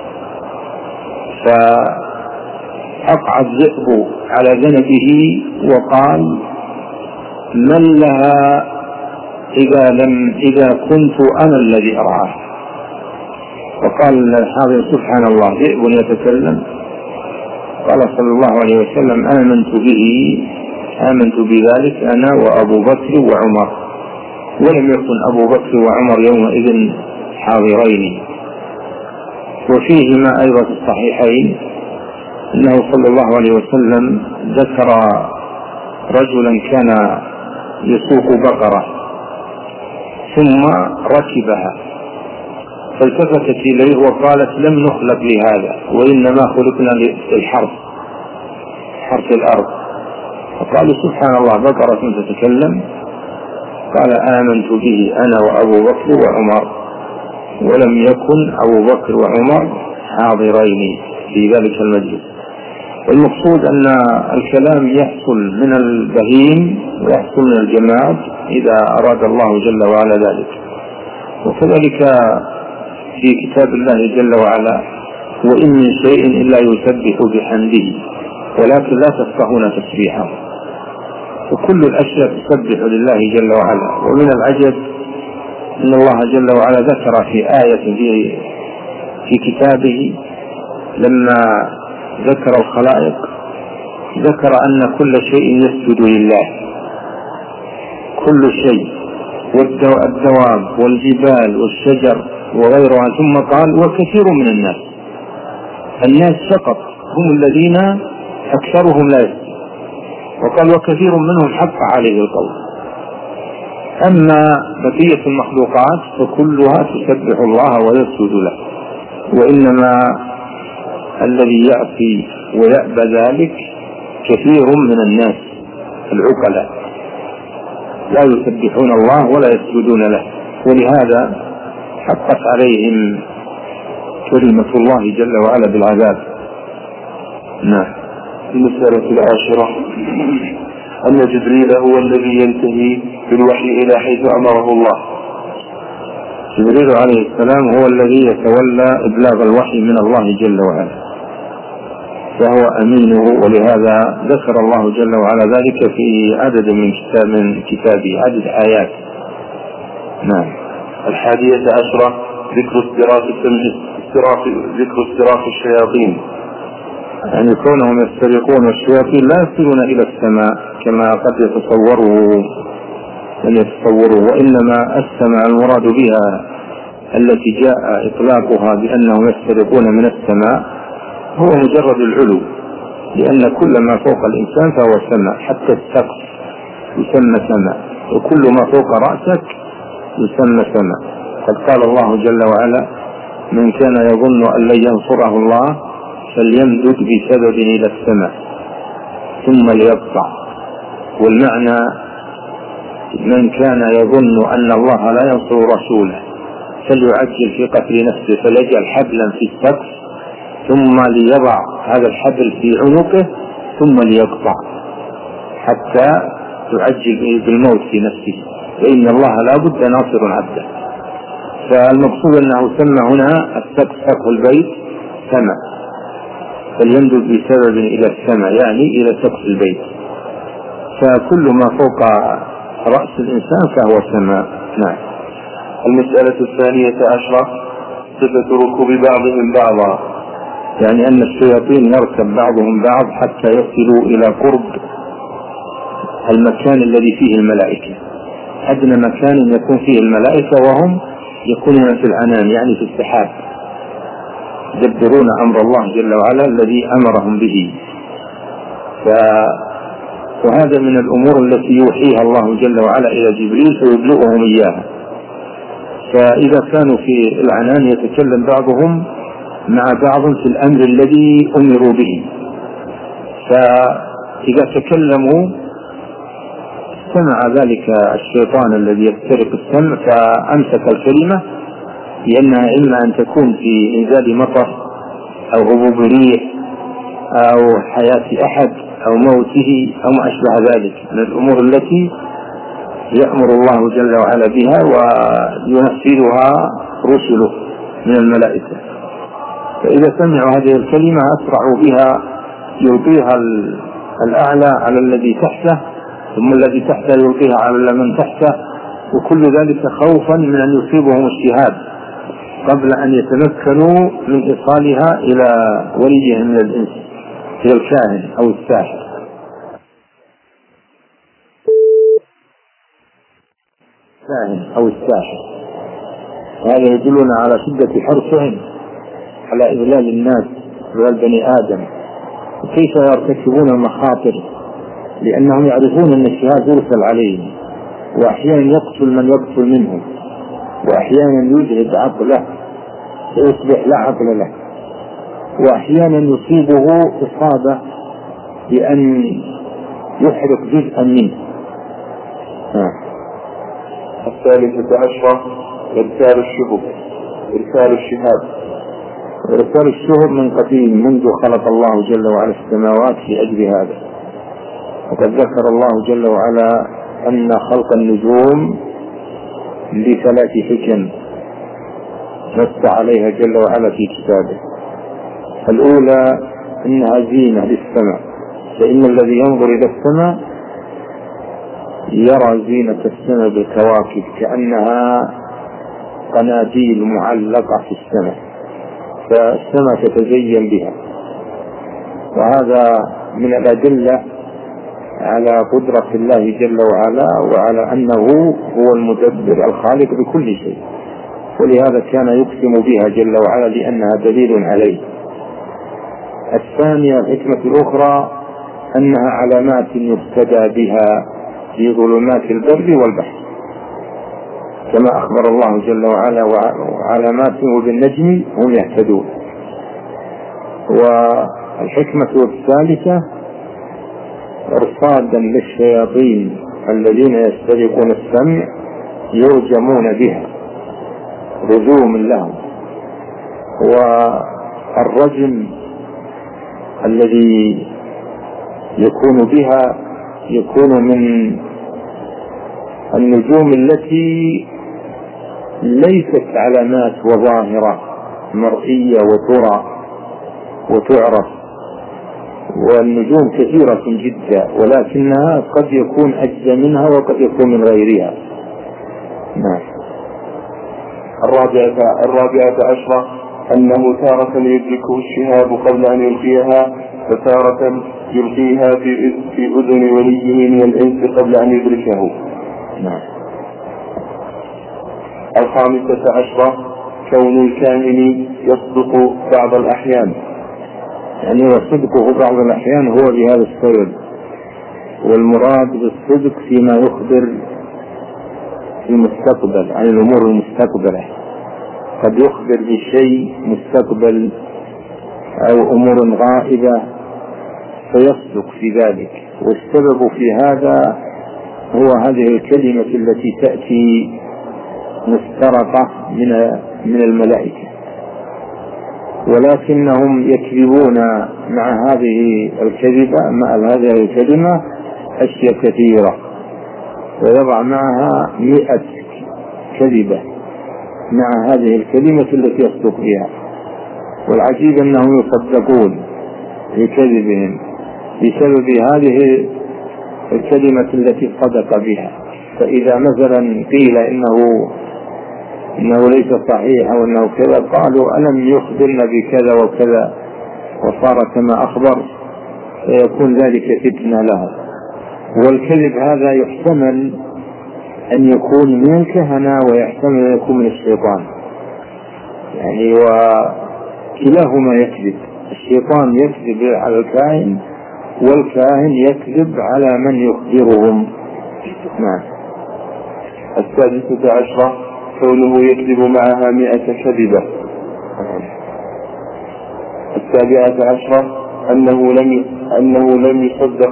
فأقع الذئب على ذنبه وقال: من لها إذا لم إذا كنت أنا الذي أرعاه. وقال الحاضر: سبحان الله، ذئب يتكلم؟ قال صلى الله عليه وسلم: آمنت به آمنت بذلك أنا وأبو بكر وعمر. ولم يكن أبو بكر وعمر يومئذ حاضرين. وفيهما أيضا في الصحيحين أنه صلى الله عليه وسلم ذكر رجلا كان يسوق بقرة ثم ركبها فالتفتت إليه وقالت: لم نخلق لهذا وإنما خلقنا للحرث، حرث الأرض. فقالوا: سبحان الله، بقرة تتكلم؟ قال: آمنت به أنا وأبو بكر وعمر، ولم يكن أبو بكر وعمر حاضرين في ذلك المجلس. والمقصود أن الكلام يحصل من البهيم ويحصل من الجماد إذا أراد الله جل وعلا ذلك. وكذلك في كتاب الله جل وعلا: وإن من شيء إلا يسبح بحمده ولكن لا تفقهون تسبيحه. وكل الأشياء تسبح لله جل وعلا. ومن العجب أن الله جل وعلا ذكر في آية في, في كتابه لما ذكر الخلائق ذكر أن كل شيء يسجد لله، كل شيء، والدواب والجبال والشجر وغيرها، ثم قال: وكثير من الناس. الناس فقط هم الذين أكثرهم لا يسجد، وقال: وكثير منهم حق عليه القول. أما بقية المخلوقات فكلها تسبح الله ويسجد له. وإنما الذي يعصي ويأبى ذلك كثير من الناس العقلاء، لا يسبحون الله ولا يسجدون له، ولهذا حقت عليهم كلمة الله جل وعلا بالعذاب. نعم. المسألة العاشرة أن جبريل هو الذي ينتهي بالوحي إلى حيث أمره الله. جبريل عليه السلام هو الذي يتولى إبلاغ الوحي من الله جل وعلا، فهو أمينه، ولهذا ذكر الله جل وعلا ذلك في عدد من كتاب من كتابه، عدد آيات. نعم. الحادية عشرة ذكر استراق استراق ذكر استراق الشياطين، يعني كونهم يسترقون والشياطين لا يصلون إلى السماء كما قد يتصوره من يتصوره، وإنما السماء المراد بها التي جاء إطلاقها بأنهم يسترقون من السماء هو مجرد العلو، لأن كل ما فوق الإنسان فهو سماء، حتى السقف يسمى سماء، وكل ما فوق رأسك يسمى سماء. قد قال الله جل وعلا: من كان يظن أن لن ينصره الله فليمدد بسبب إلى السماء ثم ليقطع. والمعنى: من كان يظن أن الله لا ينصر رسوله فليعجل في قتل نفسه، فليجعل حبلا في السقف ثم ليضع هذا الحبل في عنقه ثم ليقطع حتى تعجل بالموت في نفسه، فإن الله لا بد ناصر عبده. فالمقصود أنه سمى هنا السقف سقف البيت سماء، فليمدد بسبب إلى السماء يعني إلى سقف البيت، فكل ما فوق رأس الإنسان فهو سماء. نعم. المسألة الثانية عشرة صفة ركوب بعضهم بعضا، يعني أن الشياطين يركب بعضهم بعض حتى يصلوا إلى قرب المكان الذي فيه الملائكة، أدنى مكان يكون فيه الملائكة، وهم يكونون في العنان يعني في السحاب، يدبرون أمر الله جل وعلا الذي أمرهم به. ف... وهذا من الأمور التي يوحيها الله جل وعلا إلى جبريل فيبلغهم إياها. فإذا كانوا في العنان يتكلم بعضهم مع بعض في الأمر الذي أمروا به، فإذا تكلموا سمع ذلك الشيطان الذي يسترق السمع فأمسك الكلمة، لأنها إما أن تكون في إنزال مطر أو هبوب ريح أو حياة أحد أو موته أو ما أشبه ذلك من الأمور التي يأمر الله جل وعلا بها وينفذها رسله من الملائكة. فإذا سمعوا هذه الكلمة أسرعوا بها، يلقيها الأعلى على الذي تحته، ثم الذي تحته يلقيها على من تحته، وكل ذلك خوفا من أن يصيبهم الشهاب قبل أن يتمكنوا من إيصالها إلى وليهم من الإنس، إلى الكاهن أو الساحر. الكاهن أو الساحر، هذا يدلنا على شدة حرصهم على إذلال الناس وإذلال بني آدم، وكيف يرتكبون المخاطر، لأنهم يعرفون أن الشهاب يرسل عليهم، وأحيانا يقتل من يقتل منهم، وأحيانا يجهد عقله فيصبح لا عقل له، وأحيانا يصيبه إصابة بأن يحرق جزءا منه. آه. الثالثة عشرة إرسال الشهب إرسال الشهاب. إرسال الشهب من قديم منذ خلق الله جل وعلا السماوات في أجل هذا، وقد ذكر الله جل وعلا أن خلق النجوم لثلاث حكم نص عليها جل وعلا في كتابه. الأولى أنها زينة للسماء، فإن الذي ينظر إلى السماء يرى زينة السماء بالكواكب كأنها قناديل معلقة في السماء، فالسماء تتزين بها، وهذا من الأدلة على قدرة الله جل وعلا وعلى أنه هو المدبر الخالق بكل شيء، ولهذا كان يقسم بها جل وعلا لأنها دليل عليه. الثانية الحكمة الأخرى أنها علامات يهتدى بها في ظلمات البر والبحر، كما أخبر الله جل وعلا وعلامات وبالنجم هم يهتدون. والحكمة الثالثة إرصادا للشياطين الذين يسترقون السمع يرجمون بها رجوم لهم، والرجم الذي يكون بها يكون من النجوم التي ليست علامات وظاهرة مرئية وترى وتعرف، والنجوم كثيرة جدا، ولكنها قد يكون أجزى منها وقد يكون من غيرها. نعم. الرابعة الرابعة عشرة أنه تارة يدركه الشهاب قبل أن يلقيها، وتارة يلقيها في في أذن وليه من الإنس قبل أن يدركه. نعم. الخامسة عشرة كون الكاهن يصدق بعض الأحيان، يعني وصدقه بعض الأحيان هو بهذا السبب، والمراد بالصدق فيما يخبر في المستقبل عن الأمور المستقبلة، قد يخبر بشيء مستقبل أو أمور غائبة فيصدق في ذلك، والسبب في هذا هو هذه الكلمة التي تأتي مسترقة من من الملائكة، ولكنهم يكذبون مع هذه الكذبة مع هذه الكلمة أشياء كثيرة، ويضع معها مئة كذبة مع هذه الكلمة التي يصدق بها. والعجيب أنهم يصدقون بكذبهم بسبب هذه الكلمة التي صدق بها. فإذا مثلا قيل إنه إنه ليس صحيح أو أنه كذا، قالوا ألم يخبرنا بكذا وكذا وصار كما أخبر، فيكون ذلك فتنة له. والكذب هذا يحتمل أن يكون من الكهنة ويحتمل أن يكون من الشيطان، يعني وكلاهما يكذب، الشيطان يكذب على الكاهن والكاهن يكذب على من يخبرهم. نعم. السادسة عشرة كونه يكذب معها مئة كذبة. السابعة عشرة أنه لم أنه لم يصدق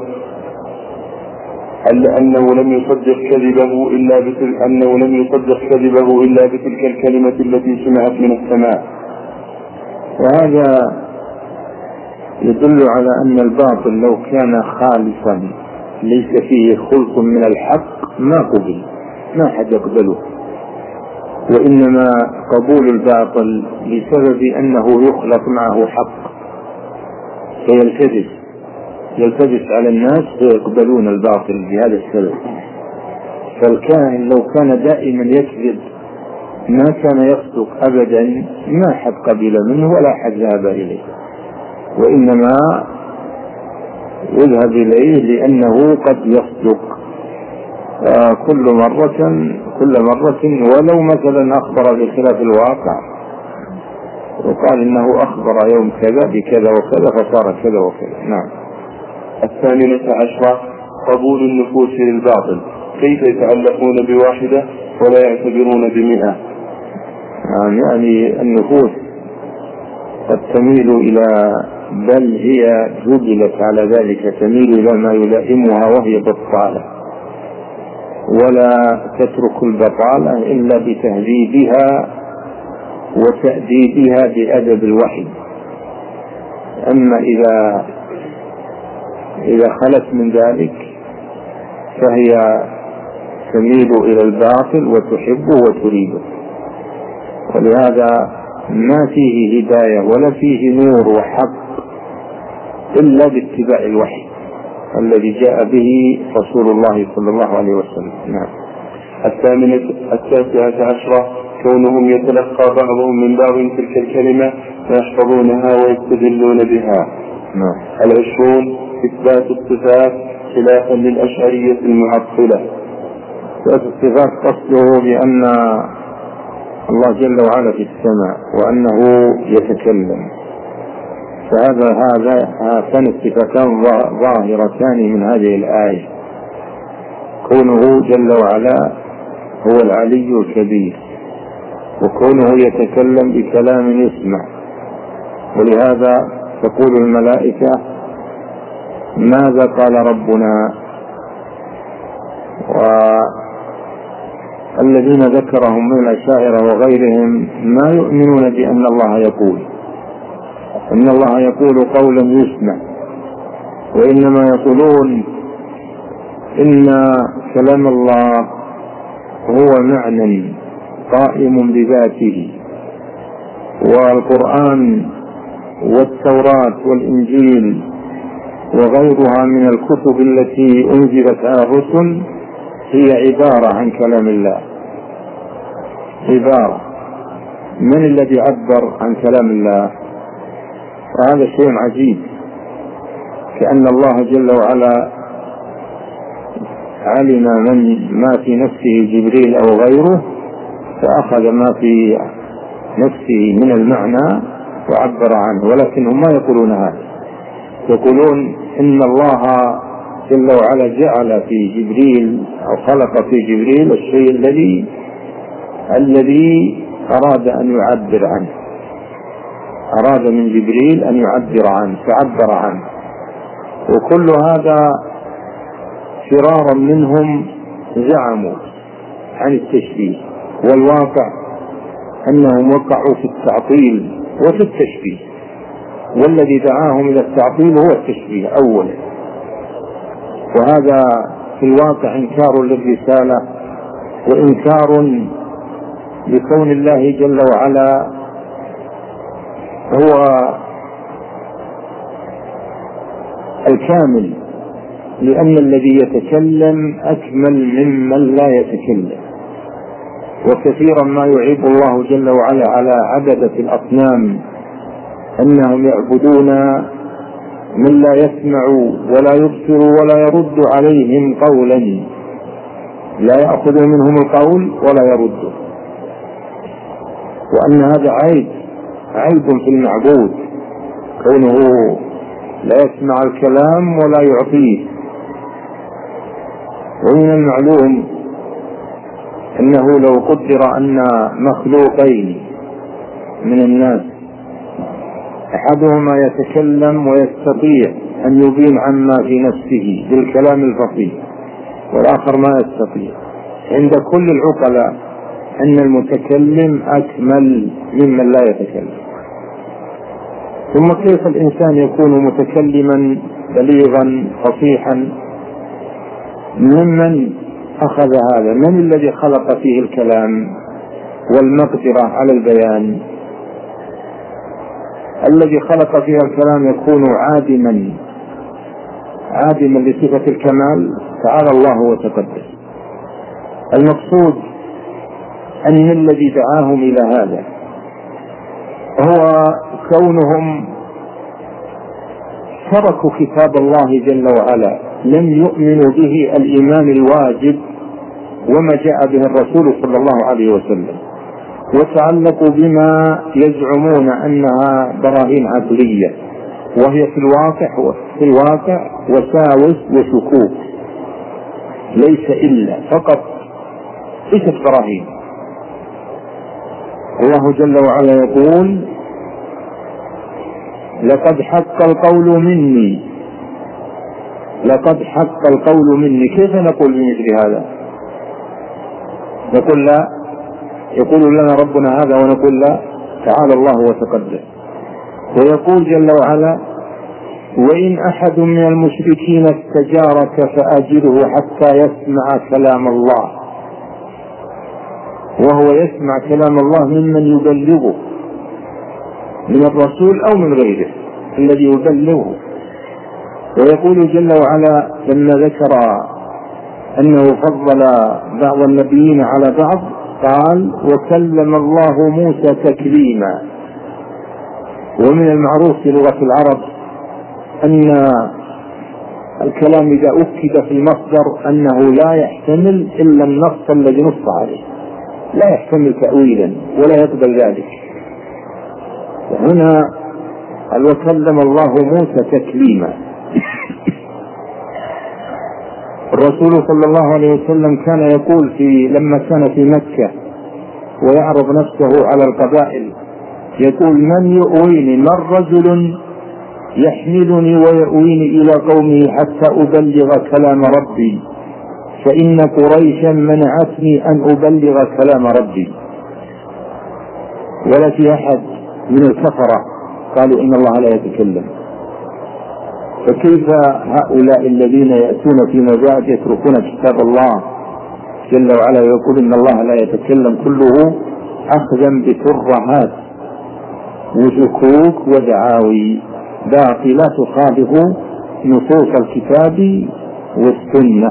أنه لم يصدق كذبه إلا بتلك أنه لم يصدق كذبه إلا بتلك الكلمة التي سمعت من السماء. وهذا يدل على أن الباطل لو كان خالصا ليس فيه خلق من الحق ما قبل، ما حد يقبله، وإنما قبول الباطل بسبب أنه يخلق معه حق فيلتبس يلتبس على الناس فيقبلون الباطل بهذا السبب. فالكاهن لو كان دائما يكذب ما كان يصدق أبدا، ما حد قبل منه ولا حد ذهب إليه، وإنما يذهب إليه لأنه قد يصدق كل مرة كل مرة ولو مثلا أخبر بخلاف الواقع وقال إنه أخبر يوم كذا بكذا وكذا فصار كذا وكذا. نعم. الثامنة عشرة قبول النفوس للباطل، كيف يتعلقون بواحدة ولا يعتبرون بمئة. يعني النفوس قد تميل إلى، بل هي جبلت على ذلك، تميل إلى ما يلائمها وهي بطالة، ولا تترك البطالة إلا بتهذيبها وتأديبها بأدب الوحي. أما إذا إذا خلت من ذلك فهي تميل إلى الباطل وتحبه وتريده، ولهذا ما فيه هداية ولا فيه نور وحق إلا باتباع الوحي الذي جاء به رسول الله صلى الله عليه وسلم. نعم. الثامنة التاسعة عشرة كونهم يتلقى بعضهم من بعض تلك الكلمة ويحفظونها ويستدلون بها. نعم. العشرون إثبات الصفات خلافا للأشعرية المعطلة. إثبات الصفات قصده بأن الله جل وعلا في السماء وأنه يتكلم، فهذا هذا هاتان الصفتان ظاهرتان من هذه الآية، كونه جل وعلا هو العلي الكبير وكونه يتكلم بكلام يسمع. ولهذا تقول الملائكة ماذا قال ربنا، والذين ذكرهم من الأشاعرة وغيرهم ما يؤمنون بأن الله يقول، إن الله يقول قولا يسمع، وإنما يقولون إن كلام الله هو معنى قائم بذاته، والقرآن والتوراة والإنجيل وغيرها من الكتب التي أنزلت على الرسل هي عبارة عن كلام الله، عبارة. من الذي عبر عن كلام الله؟ وهذا شيء عجيب، كأن الله جل وعلا علم من ما في نفسه جبريل أو غيره، فأخذ ما في نفسه من المعنى وعبر عنه. ولكن هم ما يقولون هذا، يقولون إن الله جل وعلا جعل في جبريل أو خلق في جبريل الشيء الذي الذي أراد أن يعبر عنه، أراد من جبريل أن يعبر عنه فعبر عنه. وكل هذا فرارا منهم زعموا عن التشبيه، والواقع أنهم وقعوا في التعطيل وفي التشبيه، والذي دعاهم إلى التعطيل هو التشبيه أولا. وهذا في الواقع إنكار للرسالة وإنكار لكون الله جل وعلا هو الكامل، لأن الذي يتكلم أكمل ممن لا يتكلم. وكثيرا ما يعيب الله جل وعلا على عبدة الأصنام أنهم يعبدون من لا يسمع ولا يبصر ولا يرد عليهم قولا، لا يأخذ منهم القول ولا يرد، وأن هذا عيب عيب في المعبود، كونه لا يسمع الكلام ولا يعطيه. ومن المعلوم أنه لو قدر أن مخلوقين من الناس أحدهما يتكلم ويستطيع أن يبين عما في نفسه بالكلام الفصيح والآخر ما يستطيع، عند كل العقلاء أن المتكلم أكمل ممن لا يتكلم. ثم كيف الإنسان يكون متكلما بليغا فصيحا ممن أخذ هذا؟ من الذي خلق فيه الكلام والمقدرة على البيان؟ الذي خلق فيها الكلام يكون عادما عادما لصفة الكمال، تعالى الله وتقدس. المقصود أن الذي دعاهم إلى هذا هو كونهم تركوا كتاب الله جل وعلا، لم يؤمنوا به الإيمان الواجب وما جاء به الرسول صلى الله عليه وسلم، وتعلقوا بما يزعمون أنها براهين عقلية، وهي في الواقع في الواقع وساوس وشكوك، ليس إلا فقط ليست براهين. الله جل وعلا يقول: لقد حق القول مني، لقد حق القول مني. كيف نقول بمثل هذا؟ نقول لا، يقول لنا ربنا هذا ونقول لا، تعالى الله وتقدس. ويقول جل وعلا: وإن أحد من المشركين استجارك فأجره حتى يسمع كلام الله. وهو يسمع كلام الله ممن يبلغه، من الرسول أو من غيره الذي يبلغه. ويقول جل وعلا لما ذكر أنه فضل بعض النبيين على بعض قال: وكلم الله موسى تكليما. ومن المعروف في لغة العرب أن الكلام إذا أكد في المصدر أنه لا يحتمل إلا النص الذي نص عليه، لا يحتمل تأويلا ولا يقبل ذلك. هنا وكلم الله موسى تكليما. الرسول صلى الله عليه وسلم كان يقول في لما كان في مكة ويعرض نفسه على القبائل يقول: من يؤويني؟ من رجل يحملني ويؤويني إلى قومه حتى أبلغ كلام ربي، فإن قريشا منعتني أن أبلغ كلام ربي. ولا في أحد من الكفرة قالوا إن الله لا يتكلم. فكيف هؤلاء الذين يأتون فيما بعد يتركون كتاب الله جل وعلا ويقول إن الله لا يتكلم؟ كله أخذا بترهات وشكوك ودعاوي باطلة تخالف نصوص الكتاب والسنة.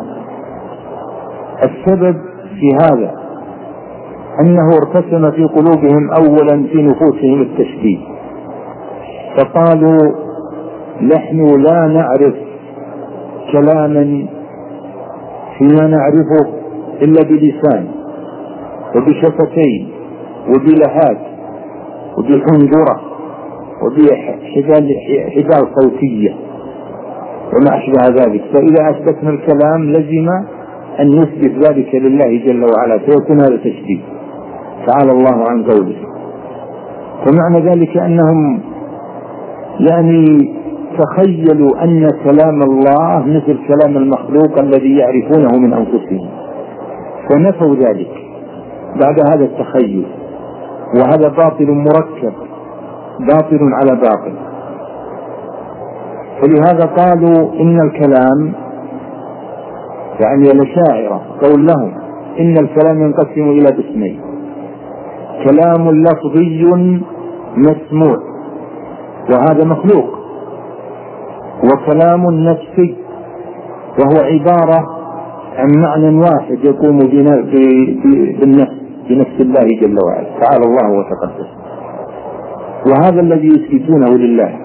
السبب في هذا أنه ارتسم في قلوبهم أولا في نفوسهم التشبيه، فقالوا نحن لا نعرف كلاما فيما نعرفه إلا بلسان وبشفتين وبلهات وبحنجرة وبحبال صوتية وما أشبه ذلك، فإذا أثبتنا الكلام لزم أن يثبت ذلك لله جل وعلا، فيكون هذا تشبيه، تعالى الله عن قوله. ومعنى ذلك أنهم يعني تخيلوا أن كلام الله مثل كلام المخلوق الذي يعرفونه من أنفسهم، فنفوا ذلك بعد هذا التخيل، وهذا باطل مركب، باطل على باطل. فلهذا قالوا إن الكلام يعني الأشاعرة قول لهم إن الكلام ينقسم إلى قسمين: كلام لفظي مسموع وهذا مخلوق، وكلام نفسي وهو عبارة عن معنى واحد يقوم بالنفس بنفس الله جل وعلا، تعالى الله وتقدس، وهذا الذي يثبتونه لله،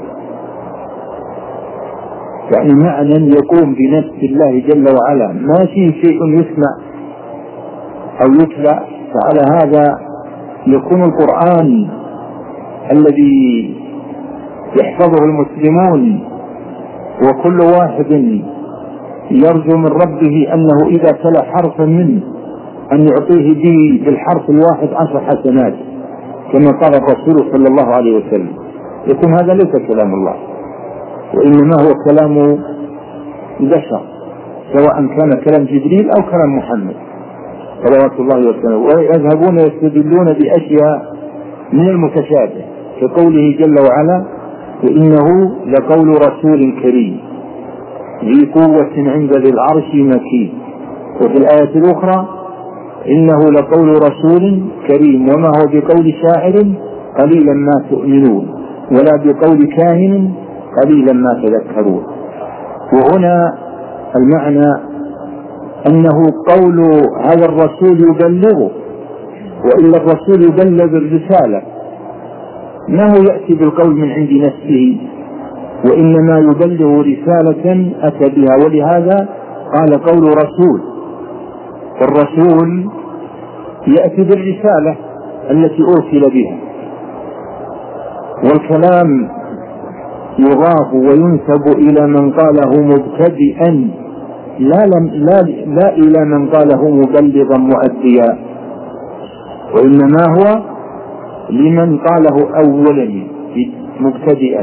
يعني معنى يقوم بنفس الله جل وعلا، ما فيه شيء يسمع أو يتلى. فعلى هذا يكون القرآن الذي يحفظه المسلمون وكل واحد يرجو من ربه أنه إذا تلا حرفا منه أن يعطيه به بالحرف الواحد عشر حسنات كما قال الرسول صلى الله عليه وسلم، يكون هذا ليس كلام الله، وإنما هو كلام بشر، سواء كان كلام جبريل أو كلام محمد صلوات الله وسلامه. ويذهبون يستدلون بأشياء من المتشابه كقوله جل وعلا: وإنه لقول رسول كريم ذي قوة عند ذي العرش مكين. وفي الآية الأخرى: إنه لقول رسول كريم وما هو بقول شاعر قليلا ما تؤمنون ولا بقول كاهن قليلا ما تذكرون. وهنا المعنى أنه قول هذا الرسول يبلغه، وإلا الرسول يبلغ الرسالة، ما هو يأتي بالقول من عند نفسه، وإنما يبلغ رسالة أتى بها، ولهذا قال قول رسول. الرسول يأتي بالرسالة التي أرسل بها، والكلام يضاف وينسب إلى من قاله مبتدئا لا, لا, لا إلى من قاله مبلغا مؤديا، وإنما هو لمن قاله أولا مبتدئا.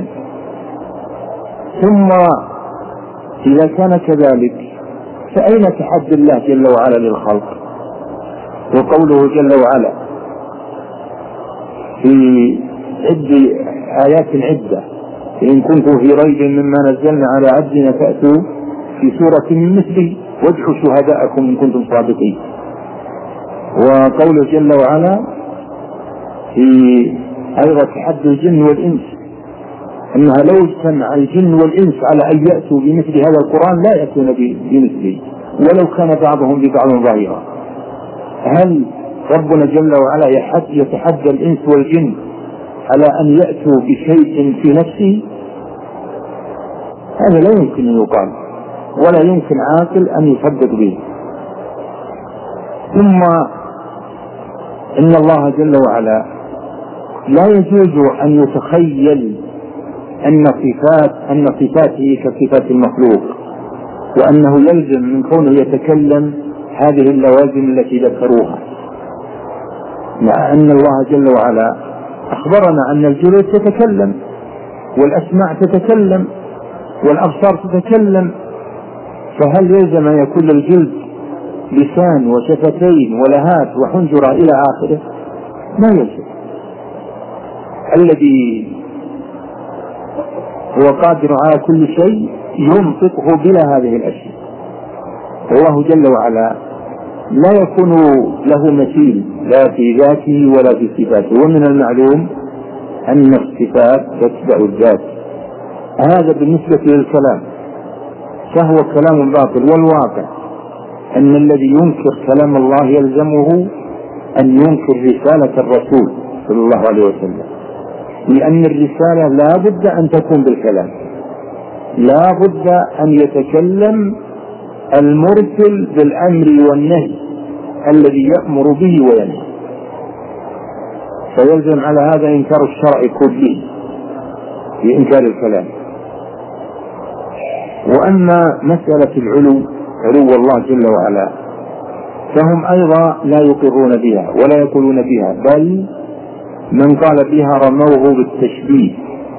ثم إذا كان كذلك فأين تحدي الله جل وعلا للخلق؟ وقوله جل وعلا في عدة آيات عدة: إن كنتم في ريب مما نزلنا على عبدنا فأتوا في سورة من مثله وادعوا شهداءكم إن كنتم صادقين. وقوله جل وعلا في أيضا تحدي الجن والإنس أنها لو اجتمع الجن والإنس على أن يأتوا بمثل هذا القرآن لا يأتون بمثله ولو كان بعضهم ببعض ظاهرا. هل ربنا جل وعلا يتحدى الإنس والجن على أن يأتوا بشيء في نفسه؟ هذا لا يمكن أن يقال ولا يمكن عاقل أن يصدق به. ثم إن الله جل وعلا لا يجوز أن يتخيل أن صفات أن صفاته كصفات المخلوق، وأنه يلزم من كونه يتكلم هذه اللوازم التي ذكروها، مع أن الله جل وعلا أخبرنا أن الجلود تتكلم والأسماع تتكلم والأبصار تتكلم، فهل يلزم أن يكون الجلد لسان وشفتين ولهات وحنجرة إلى آخره؟ ما يلزم. الذي هو قادر على كل شيء ينطقه بلا هذه الأشياء. الله جل وعلا لا يكون له مثيل لا في ذاته ولا في صفاته، ومن المعلوم أن الصفات تتبع الذات. هذا بالنسبة للكلام. فهو كلام باطل. والواقع أن الذي ينكر كلام الله يلزمه أن ينكر رسالة الرسول صلى الله عليه وسلم، لأن الرسالة لا بد أن تكون بالكلام، لا بد أن يتكلم المرسل بالأمر والنهي الذي يأمر به وينهي، فيلزم على هذا إنكار الشرع كله بإنكار الكلام. وأما مسألة العلو، علو الله جل وعلا، فهم أيضا لا يقرون بها ولا يقولون بها، بل من قال بها رموه بالتشبيه.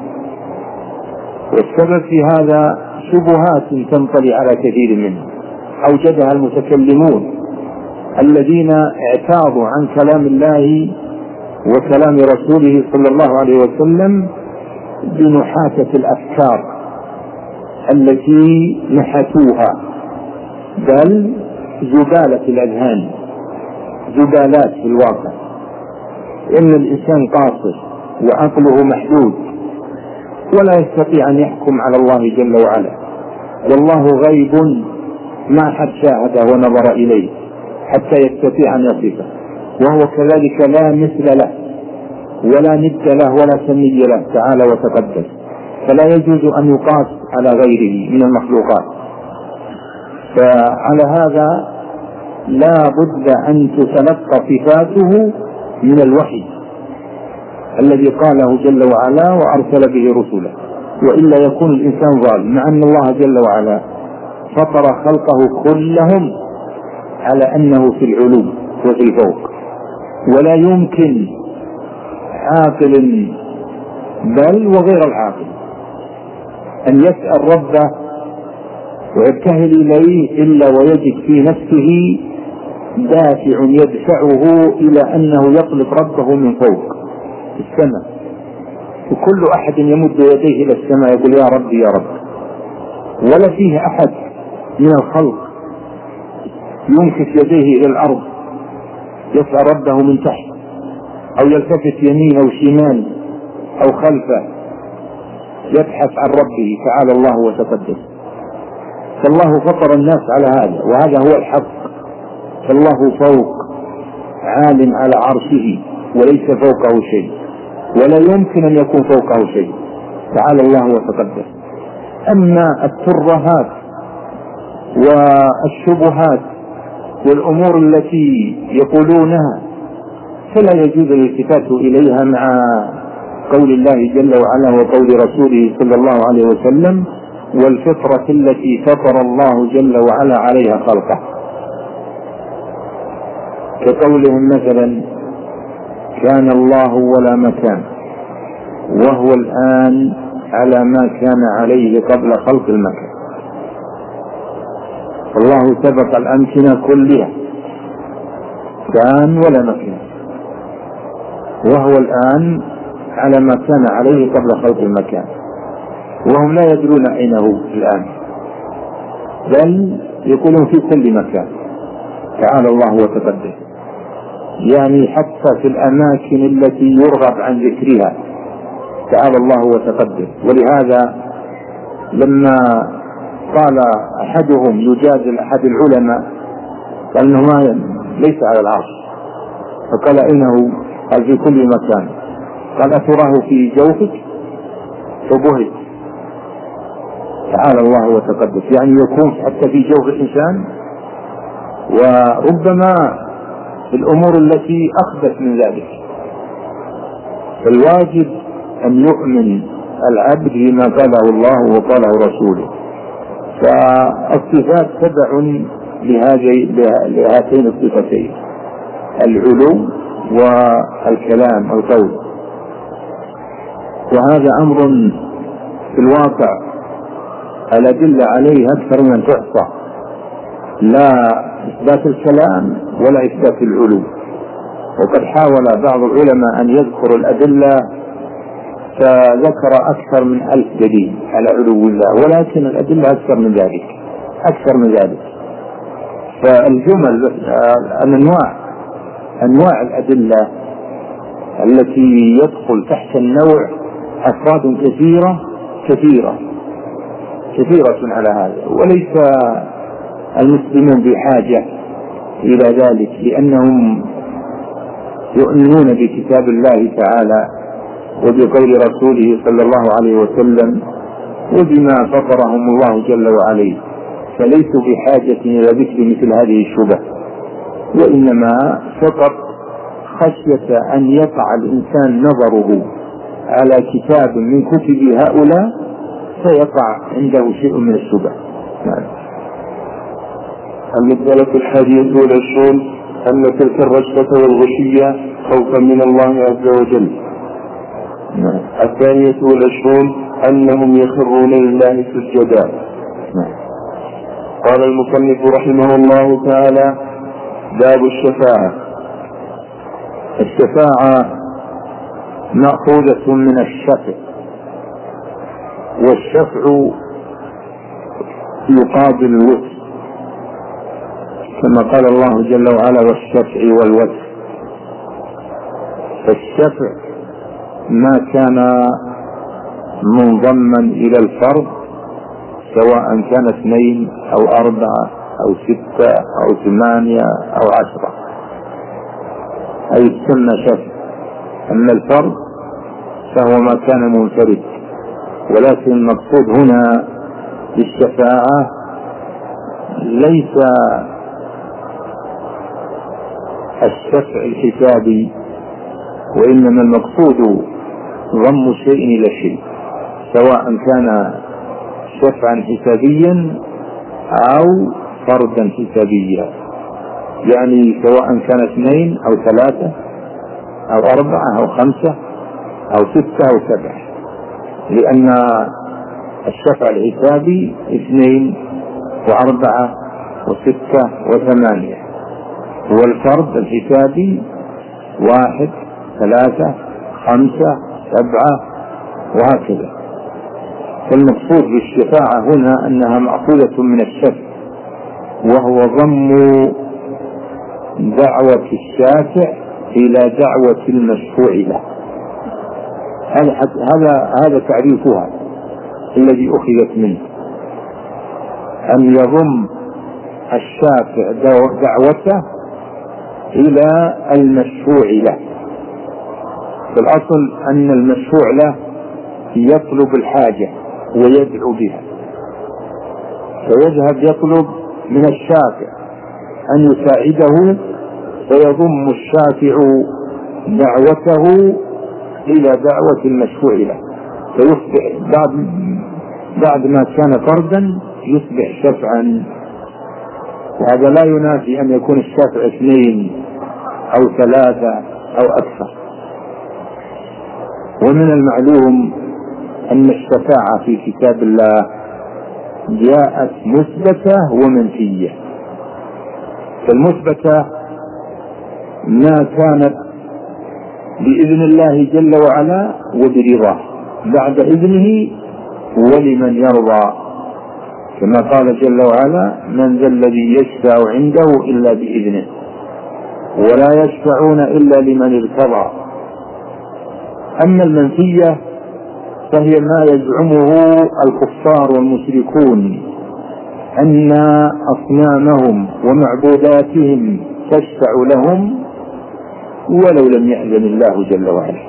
والسبب في هذا شبهات تنطلي على كثير منهم أوجدها المتكلمون الذين اعتاضوا عن كلام الله وكلام رسوله صلى الله عليه وسلم بنحاتة الأفكار التي نحتوها، بل زبالة الأذهان، زبالات في الواقع. إن الإنسان قاصر وعقله محدود ولا يستطيع أن يحكم على الله جل وعلا، والله غيب ما حد شاهده ونظر إليه حتى يستطيع أن يصفه، وهو كذلك لا مثل له ولا ند له ولا سمي له تعالى وتقدس، فلا يجوز أن يقاس على غيره من المخلوقات. فعلى هذا لا بد أن تتلقى صفاته من الوحي الذي قاله جل وعلا وأرسل به رسله، وإلا يكون الإنسان ظالم، مع أن الله جل وعلا فطر خلقه كلهم على أنه في العلو وفي الفوق، ولا يمكن عاقل بل وغير العاقل أن يسأل ربه ويبتهل إليه إلا ويجد في نفسه دافع يدفعه إلى أنه يطلب ربه من فوق في السماء. وكل أحد يمد يديه إلى السماء يقول يا رب يا رب، ولا فيه أحد من الخلق ينكس يديه إلى الأرض يسأل ربه من تحت أو يلتفت يمين أو شمال أو خلفه يبحث عن ربه تعالى الله وتقدس. فالله فطر الناس على هذا، وهذا هو الحق. فالله فوق عال على عرشه وليس فوقه شيء، ولا يمكن أن يكون فوقه شيء تعالى الله وتقدس. أما الترهات والشبهات والأمور التي يقولونها فلا يجوز الالتفات إليها مع قول الله جل وعلا وقول رسوله صلى الله عليه وسلم والفطرة التي فطر الله جل وعلا عليها خلقه، كقولهم مثلا كان الله ولا مكان وهو الآن على ما كان عليه قبل خلق المكان. الله سبق الأمكنة كلها كان ولا مكان، وهو الآن على ما كان عليه قبل خلق المكان، وهم لا يدرون أين هو الآن، بل يقولون في كل مكان تعالى الله وتقدس، يعني حتى في الأماكن التي يرغب عن ذكرها تعالى الله وتقدس. ولهذا لما قال أحدهم يجادل أحد العلماء قال إنه ما ليس على العرش، فقال إنه قال في كل مكان، قال أتراه في جوفك؟ فبهت تعالى الله وتقدس، يعني يكون حتى في جوف الإنسان. وربما الأمور التي أخبث من ذلك. فالواجب أن يؤمن العبد بما قاله الله وقاله رسوله. فالصفات تبع لهاتين الصفتين، العلو والكلام القول. وهذا أمر في الواقع الأدلة عليه أكثر من تحصى، لا إثبات الكلام ولا إثبات العلو. وقد حاول بعض العلماء أن يذكر الأدلة فذكر أكثر من ألف دليل على علو الله، ولكن الأدلة أكثر من ذلك أكثر من ذلك فالجمل الأنواع أنواع الأدلة التي يدخل تحت النوع أفراد كثيرة كثيرة كثيرة على هذا، وليس المسلمون بحاجة إلى ذلك، لأنهم يؤمنون بكتاب الله تعالى وبقول رسوله صلى الله عليه وسلم وبما فطرهم الله جل وعلا، فليسوا بحاجة إلى ذكر مثل هذه الشبه، وإنما فقط خشية أن يقع الإنسان نظره على كتاب من كتب هؤلاء فيقع عنده شيء من الشبه. المسألة الحادية والعشرون أن تلك الرشوة والغشية خوفا من الله عز وجل. نعم. الثانية والعشرون أنهم يخرون لله سجدا. نعم. قال المصنف رحمه الله تعالى: باب الشفاعة. الشفاعة مأخوذة من الشفع، والشفع يقابل الوتر، كما قال الله جل وعلا: والشفع والوتر. فالشفع ما كان منضما إلى الفرد، سواء كان اثنين أو أربعة أو ستة أو ثمانية أو عشرة، أي يسمى شفع. أما الفرد فهو ما كان منفرد. ولكن المقصود هنا بالشفاعة ليس الشفع الحسابي، وإنما المقصود ضم شيء إلى شيء، سواء كان شفعا حسابيا أو فردا حسابيا، يعني سواء كان اثنين أو ثلاثة أو أربعة أو خمسة أو ستة أو سبعة، لأن الشفع الحسابي اثنين وأربعة وستة وثمانية، والفرد الحسابي واحد ثلاثة خمسة سبعة وهكذا. فالمقصود بالشفاعة هنا أنها مأخوذة من الشفع، وهو ضم دعوة الشافع إلى دعوة المشفوع له. هذا هذا تعريفها الذي أخذت منه، أن يضم الشافع دعوته إلى المشفوع له. في الأصل أن المشفوع له يطلب الحاجة ويدعو بها، فيذهب يطلب من الشافع أن يساعده، فيضم الشافع دعوته إلى دعوة المشفوع له، فيصبح بعد بعد ما كان فردا يصبح شفعا. وهذا لا ينافي أن يكون الشافع اثنين أو ثلاثة أو أكثر. ومن المعلوم أن الشفاعة في كتاب الله جاءت مثبتة ومنفية. فالمثبتة ما كانت بإذن الله جل وعلا وبرضاه بعد إذنه ولمن يرضى، كما قال جل وعلا: من ذا الذي يشفع عنده إلا بإذنه ولا يشفعون إلا لمن ارتضى. أما المنفية فهي ما يزعمه الكفار والمشركون أن أصنامهم ومعبوداتهم تشفع لهم ولو لم يأذن الله جل وعلا،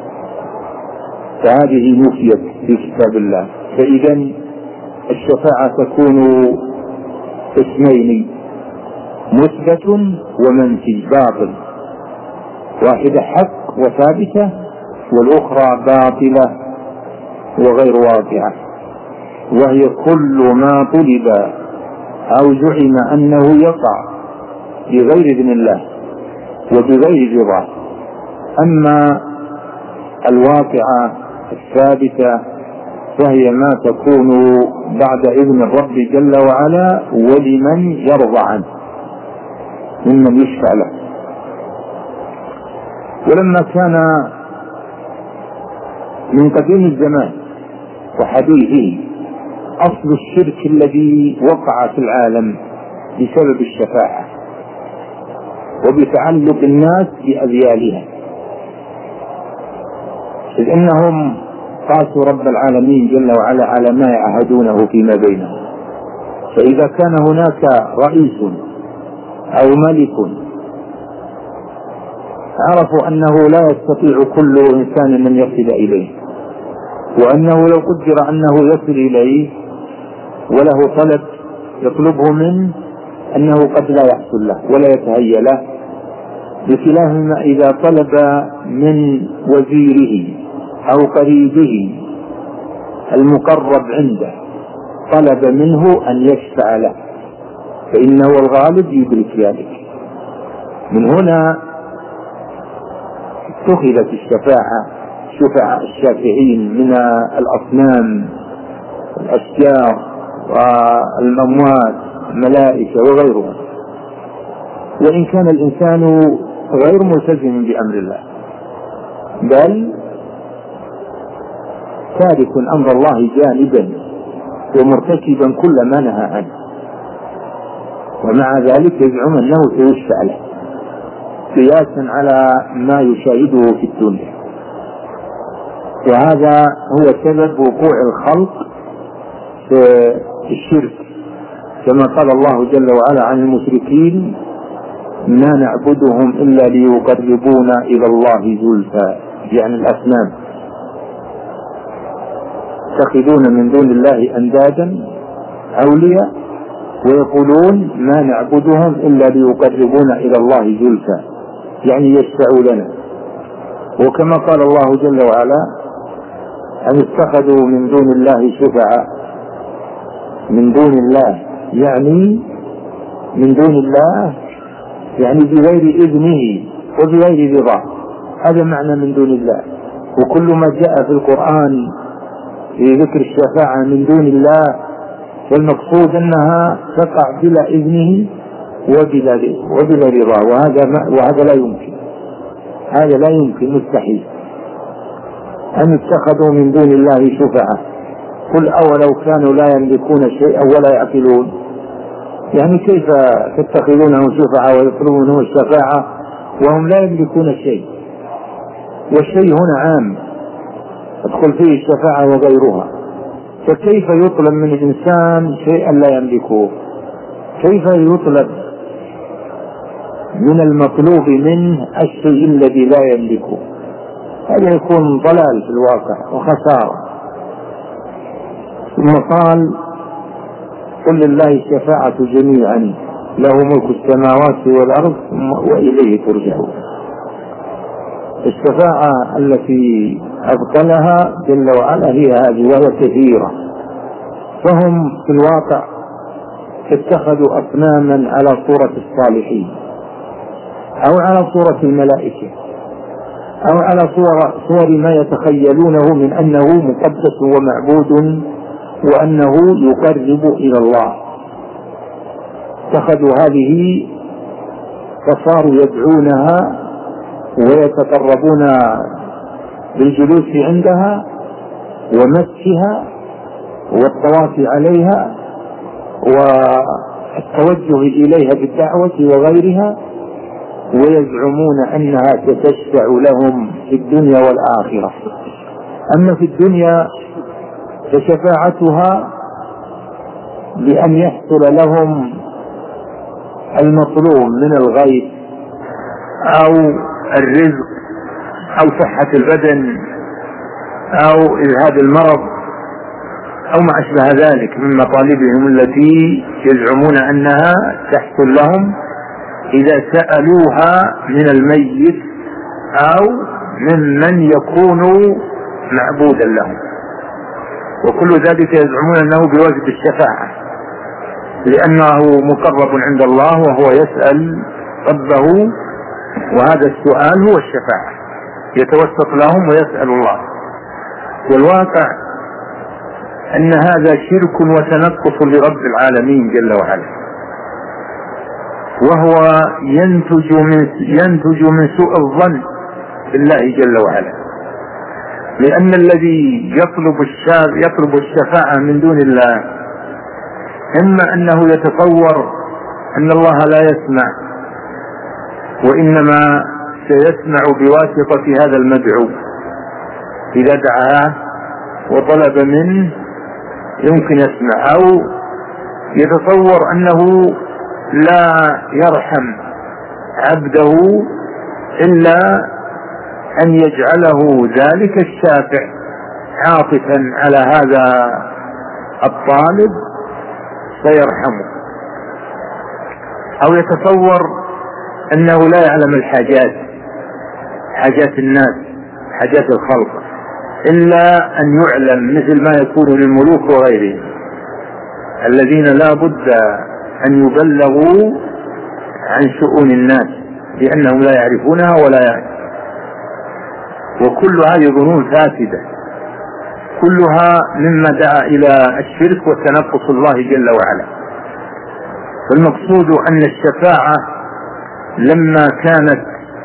فهذه نفيت في كتاب الله. فإذا الشفاعة تكون اسمين: مثبت ومنفي باطل، واحدة حق وثابتة، والأخرى باطلة وغير واقعة، وهي كل ما طلب أو زعم أنه يقع بغير إذن الله وبغير رضاه. أما الواقعة الثابتة فهي ما تكون بعد إذن الرب جل وعلا ولمن يرضى عنه ممن يشفع له. ولما كان من قديم الزمان وحديثه أصل الشرك الذي وقع في العالم بسبب الشفاعة وبتعلق الناس بأذيالها، إذ إنهم قاسوا رب العالمين جل وعلا على ما يعهدونه فيما بينهم. فإذا كان هناك رئيس أو ملك عرفوا أنه لا يستطيع كل إنسان أن يصل إليه، وأنه لو قدر أنه يصل إليه وله طلب يطلبه منه أنه قد لا يحصل له ولا يتهيأ له، بخلاف ما إذا طلب من وزيره أو قريبه المقرب عنده طلب منه أن يشفع له فإنه الغالب يدرك ذلك. من هنا اتخذت الشفاعة شفعاء الشافعين من الأصنام والأشجار والأموات الملائكة وغيرهم، وإن كان الإنسان غير ملتزم بأمر الله بل تارك أمر الله جانبا ومرتكبا كل ما نهى عنه، ومع ذلك يزعم أنه سيشفع له قياسا على ما يشاهده في الدنيا. وهذا هو سبب وقوع الخلق في الشرك، كما قال الله جل وعلا عن المشركين: ما نعبدهم إلا ليقربونا إلى الله زلفى، يعني الأصنام يتخذون من دون الله أندادا أولياء ويقولون ما نعبدهم إلا ليقربونا إلى الله زلفى، يعني يشفعوا لنا. وكما قال الله جل وعلا: أن اتخذوا من دون الله شفعاء، من دون الله يعني من دون الله يعني بغير إذنه وبغير رضاه، هذا معنى من دون الله. وكل ما جاء في القرآن في ذكر الشفاعة من دون الله والمقصود أنها تقع بلا إذنه وبلا وبلا رضاه، وهذا وهذا لا يمكن، هذا لا يمكن، مستحيل. أن اتخذوا من دون الله شفعاء، قل أولو كانوا لا يملكون شيئا ولا يعقلون، يعني كيف تتخذونهم شفعاء ويطلبونهم الشفاعة وهم لا يملكون شيء؟ والشيء هنا عام تدخل فيه الشفاعة وغيرها، فكيف يطلب من الإنسان شيئا لا يملكه؟ كيف يطلب من المطلوب منه الشيء الذي لا يملكه؟ هذا يكون ضلال في الواقع وخسارة. ثم قال: قل لله الشفاعة جميعا له ملك السماوات والأرض وإليه ترجعون. الشفاعة التي أبطلها جل وعلا هي هذه، وهي كثيرة. فهم في الواقع اتخذوا أصناما على صورة الصالحين أو على صورة الملائكة أو على صور, صور ما يتخيلونه من أنه مقدس ومعبود وأنه يقرب إلى الله. اتخذوا هذه فصاروا يدعونها ويتقربون بالجلوس عندها ومسها والطواف عليها والتوجه إليها بالدعوة وغيرها، ويزعمون أنها ستشفع لهم في الدنيا والآخرة. أما في الدنيا فشفاعتها بأن يحصل لهم المطلوب من الغيث أو الرزق أو صحة البدن أو إذهاب المرض أو ما أشبه ذلك من مطالبهم التي يزعمون أنها تحصل لهم إذا سألوها من الميت أو ممن يكون معبودا لهم. وكل ذلك يزعمون أنه بواجب الشفاعة، لأنه مقرب عند الله وهو يسأل ربه، وهذا السؤال هو الشفاعة، يتوسط لهم ويسأل الله. والواقع أن هذا شرك وتنقص لرب العالمين جل وعلا، وهو ينتج من ينتج من سوء الظن بالله جل وعلا، لأن الذي يطلب يطلب الشفاعة من دون الله إما أنه يتصور أن الله لا يسمع، وإنما سيسمع بواسطة هذا المدعو إذا دعاه وطلب منه يمكن يسمع، أو يتصور أنه لا يرحم عبده إلا أن يجعله ذلك الشافع عاطفا على هذا الطالب فيرحمه، أو يتصور أنه لا يعلم الحاجات حاجات الناس حاجات الخلق إلا أن يعلم، مثل ما يكون للملوك وغيرهم الذين لا بد أن يبلغوا عن شؤون الناس لأنهم لا يعرفونها ولا يعرفون. وكل هذه ظنون فاسدة كلها مما دعا إلى الشرك وتنقص الله جل وعلا. والمقصود أن الشفاعة لما كانت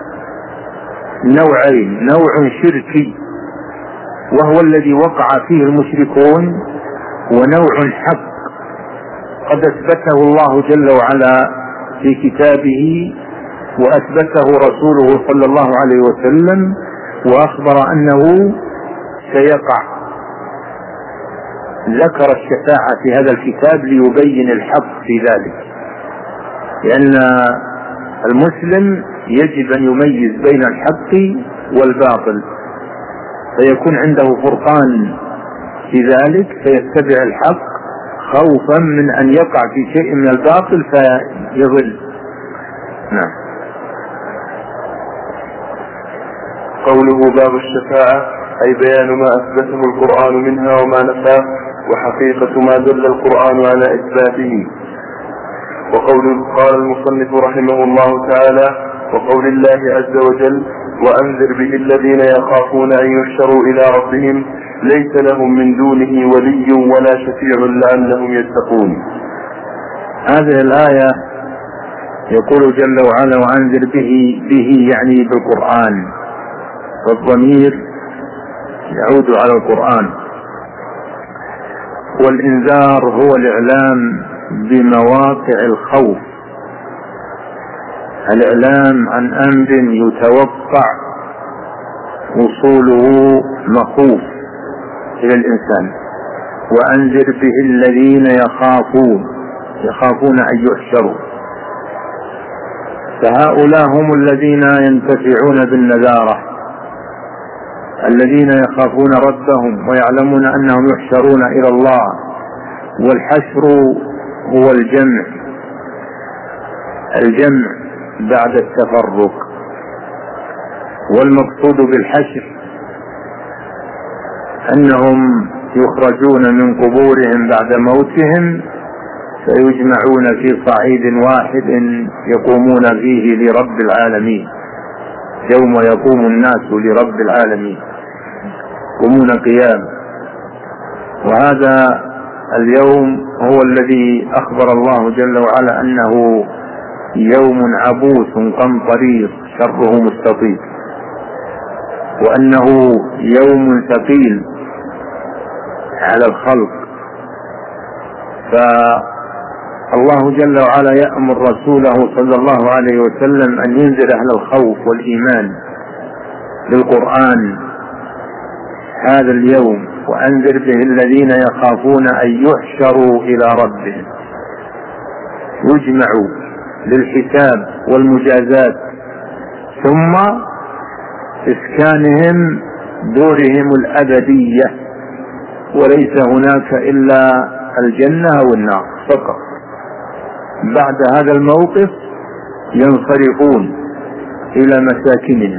نوعين، نوع شركي وهو الذي وقع فيه المشركون، ونوع حق قد أثبته الله جل وعلا في كتابه وأثبته رسوله صلى الله عليه وسلم وأخبر أنه سيقع. ذكر الشفاعة في هذا الكتاب ليبين الحق في ذلك، لأن المسلم يجب أن يميز بين الحق والباطل، فيكون عنده فرقان في ذلك فيتبع الحق خوفا من أن يقع في شيء من الباطل فيضل. نعم. قوله باب الشفاعة أي بيان ما أثبته القرآن منها وما نفاه، وحقيقة ما دل القرآن على إثباته. وقول قال المصنف رحمه الله تعالى: وقول الله عز وجل: وأنذر به الذين يخافون أن يحشروا إلى ربهم ليس لهم من دونه ولي ولا شفيع لعلهم يتقون. هذه الآية يقول جل وعلا: وأنذر به، به يعني بالقرآن، والضمير يعود على القرآن. والإنذار هو الإعلام بمواقع الخوف، الإعلام عن أمر يتوقع وصوله مخوف إلى الإنسان. وأنذر به الذين يخافون يخافون أن يحشروا، فهؤلاء هم الذين ينتفعون بالنذارة، الذين يخافون ربهم ويعلمون أنهم يحشرون إلى الله. والحشر هو الجمع الجمع بعد التفرق. والمقصود بالحشر أنهم يخرجون من قبورهم بعد موتهم فيجمعون في صعيد واحد يقومون فيه لرب العالمين، يوم يقوم الناس لرب العالمين يقومون قيام. وهذا اليوم هو الذي أخبر الله جل وعلا أنه يوم عبوس قمطرير شره مستطيل، وأنه يوم ثقيل على الخلق. فالله جل وعلا يأمر رسوله صلى الله عليه وسلم أن ينذر أهل الخوف والإيمان بالقرآن هذا اليوم: وأنذر به الذين يخافون أن يحشروا إلى ربهم، يجمعوا للحساب والمجازات ثم إسكانهم دورهم الأبدية، وليس هناك إلا الجنة والنار فقط. بعد هذا الموقف ينصرفون إلى مساكنهم،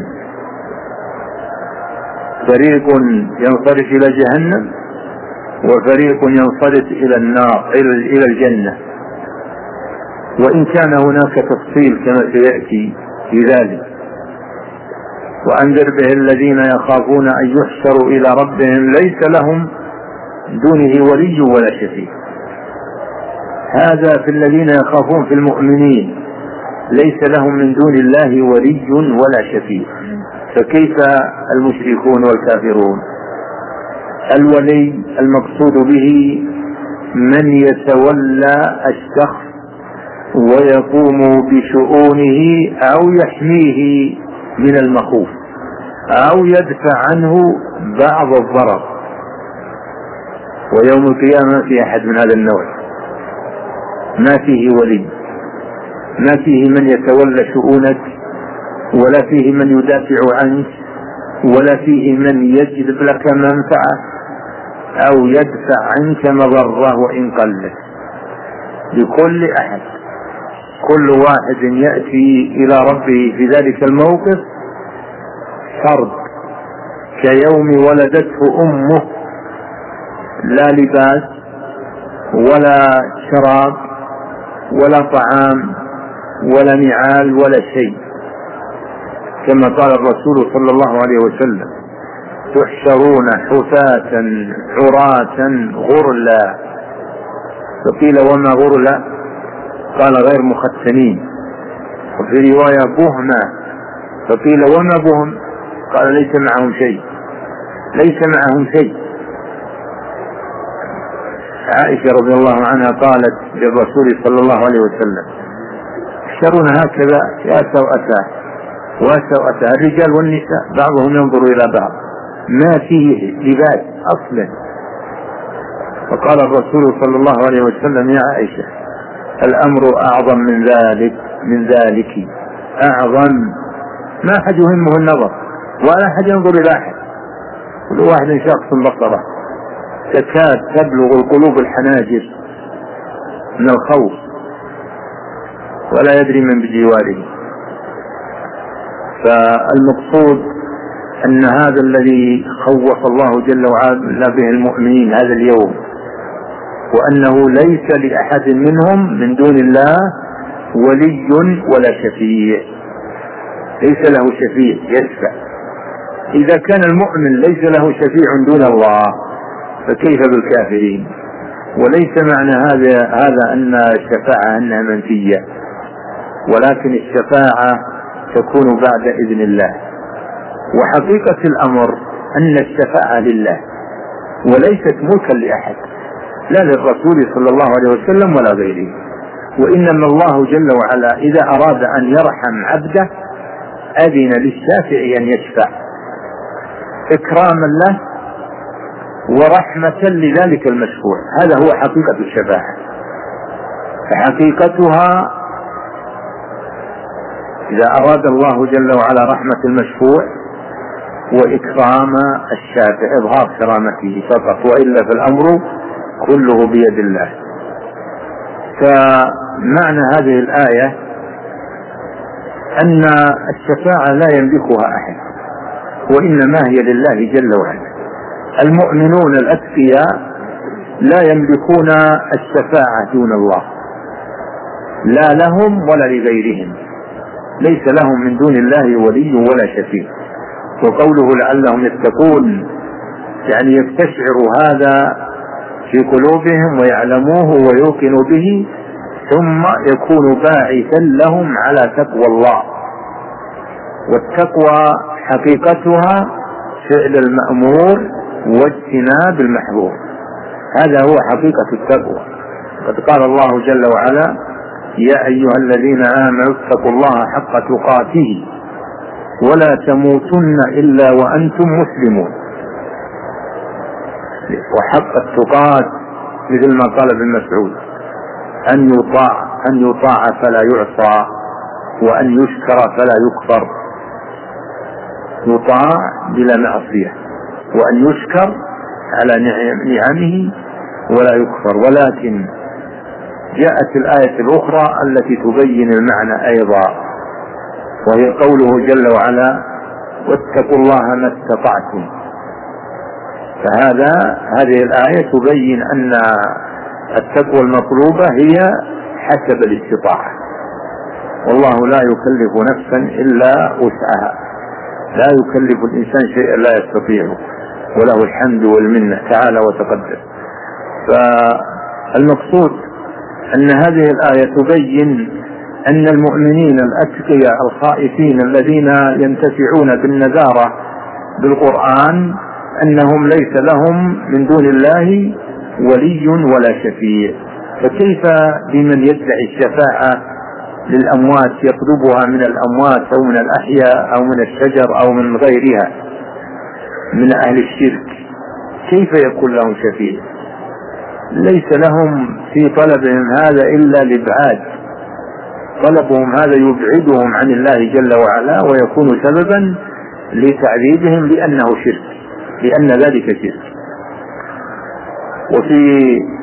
فريق ينصرف إلى جهنم وفريق ينصرف إلى النار إلى الجنة. وإن كان هناك تفصيل كما سيأتي في ذلك. وأنذر به الذين يخافون أن يحشروا إلى ربهم ليس لهم دونه ولي ولا شفيع. هذا في الذين يخافون في المؤمنين، ليس لهم من دون الله ولي ولا شفيع. فكيف المشركون والكافرون؟ الولي المقصود به من يتولى الشخص ويقوم بشؤونه أو يحميه من المخوف أو يدفع عنه بعض الضرر. ويوم القيامة ما في أحد من هذا النوع، ما فيه ولي، ما فيه من يتولى شؤونك، ولا فيه من يدافع عنك، ولا فيه من يجلب لك منفعة أو يدفع عنك مضرة وإن قلت. لكل أحد، كل واحد يأتي إلى ربه في ذلك الموقف فرد كيوم ولدته أمه، لا لباس ولا شراب ولا طعام ولا نعال ولا شيء، كما قال الرسول صلى الله عليه وسلم: تحشرون حفاة عراة غرلا. فقيل: وما غرلا؟ قال: غير مختنين. وفي رواية: بهما. فقيل: وما بهم؟ قال: ليس معهم شيء، ليس معهم شيء. عائشة رضي الله عنها قالت للرسول صلى الله عليه وسلم: يحشرون هكذا يا سوءتاه وسوءتاه، الرجال والنساء بعضهم ينظر إلى بعض، ما فيه لباس أصلا. فقال الرسول صلى الله عليه وسلم: يا عائشة، الأمر أعظم من ذلك، من ذلك أعظم. ما أحد يهمه النظر ولا أحد ينظر إلى أحد، كل واحد شخص بصره تكاد تبلغ القلوب الحناجر من الخوف، ولا يدري من بجواره. فالمقصود أن هذا الذي خوف الله جل وعلا به المؤمنين هذا اليوم، وأنه ليس لأحد منهم من دون الله ولي ولا شفيع، ليس له شفيع يشفع. إذا كان المؤمن ليس له شفيع دون الله فكيف بالكافرين؟ وليس معنى هذا هذا أن الشفاعة أنها منفية، ولكن الشفاعة تكون بعد إذن الله. وحقيقة الأمر أن الشفاعة لله وليست ملكا لأحد، لا للرسول صلى الله عليه وسلم ولا غيره. وإنما الله جل وعلا إذا أراد أن يرحم عبده أذن للشافع أن يشفع إكراما له ورحمة لذلك المشفوع. هذا هو حقيقة الشفاعة. فحقيقتها إذا أراد الله جل وعلا رحمة المشفوع وإكرام الشافع، إظهار كرامته فقط، وإلا فالأمر كله بيد الله. فمعنى هذه الآية أن الشفاعة لا يملكها أحد، وإنما هي لله جل وعلا. المؤمنون الأتقياء لا يملكون الشفاعة دون الله، لا لهم ولا لغيرهم، ليس لهم من دون الله ولي ولا شفيع. وقوله لعلهم يتقون يعني يستشعر هذا في قلوبهم ويعلموه ويوقنوا به، ثم يكون باعثا لهم على تقوى الله. والتقوى حقيقتها فعل المأمور واجتناب المحظور، هذا هو حقيقة التقوى. قد قال الله جل وعلا: يا أيها الذين آمنوا اتقوا الله حق تقاته ولا تموتن إلا وأنتم مسلمون. وحق التقاة مثل ما قال ابن مسعود: أن يطاع أن يطاع فلا يعصى، وأن يشكر فلا يكفر. يطاع بلا معصية، وأن يشكر على نعمه ولا يكفر. ولكن جاءت الآية الأخرى التي تبين المعنى أيضا، وهي قوله جل وعلا: واتقوا الله ما استطعتم. فهذا هذه الآية تبين أن التقوى المطلوبة هي حسب الاستطاعة، والله لا يكلف نفسا إلا وسعها، لا يكلف الإنسان شيئا لا يستطيعه، وله الحمد والمنة تعالى وتقدس. فالمقصود أن هذه الآية تبين أن المؤمنين الأتقياء الخائفين الذين ينتفعون بالنذارة بالقرآن أنهم ليس لهم من دون الله ولي ولا شفيع. فكيف بمن يدعي الشفاعة للأموات يطلبها من الأموات أو من الأحياء أو من الشجر أو من غيرها من أهل الشرك؟ كيف يكون لهم شفيع؟ ليس لهم في طلبهم هذا إلا الإبعاد، طلبهم هذا يبعدهم عن الله جل وعلا ويكون سببا لتعذيبهم لأنه شرك، لأن ذلك شرك. وفي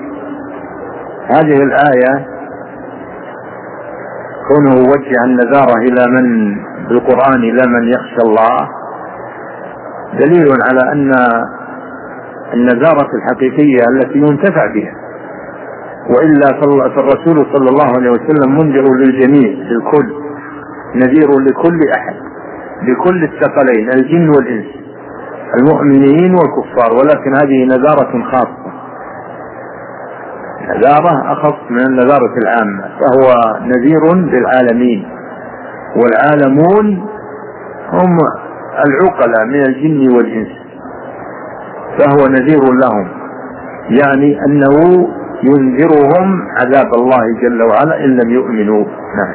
هذه الآية كونه وجه النذارة إلى من بالقرآن إلى من يخشى الله دليل على أن النذارة الحقيقية التي ينتفع بها، وإلا فالرسول صلى الله عليه وسلم منذر للجميع للكل، نذير لكل أحد لكل الثقلين الجن والإنس المؤمنين والكفار، ولكن هذه نذارة خاصة، نذارة أخص من النذارة العامة، فهو نذير للعالمين، والعالمون هم العقلاء من الجن والإنس، فهو نذير لهم، يعني أنه ينذرهم عذاب الله جل وعلا إن لم يؤمنوا. نعم.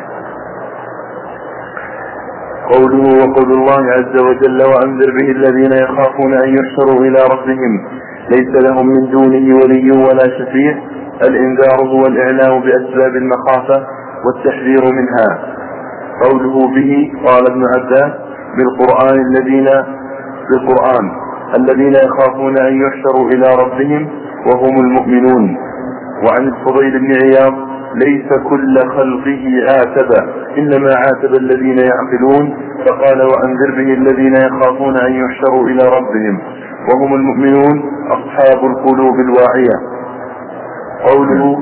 قوله وقول الله عز وجل وأنذر به الذين يخافون أن يحشروا إلى ربهم ليس لهم من دونه ولي ولا شفيع. الإنذار هو الإعلام بأسباب المخافة والتحذير منها. قوله به قال ابن عباس بالقرآن الذين بالقرآن الذين يخافون أن يحشروا إلى ربهم وهم المؤمنون. وعن الفضيل بن عياض ليس كل خلقه عاتب إنما عاتب الذين يعقلون، فقال وأنذر به الذين يخافون أن يحشروا إلى ربهم وهم المؤمنون أصحاب القلوب الواعية. قوله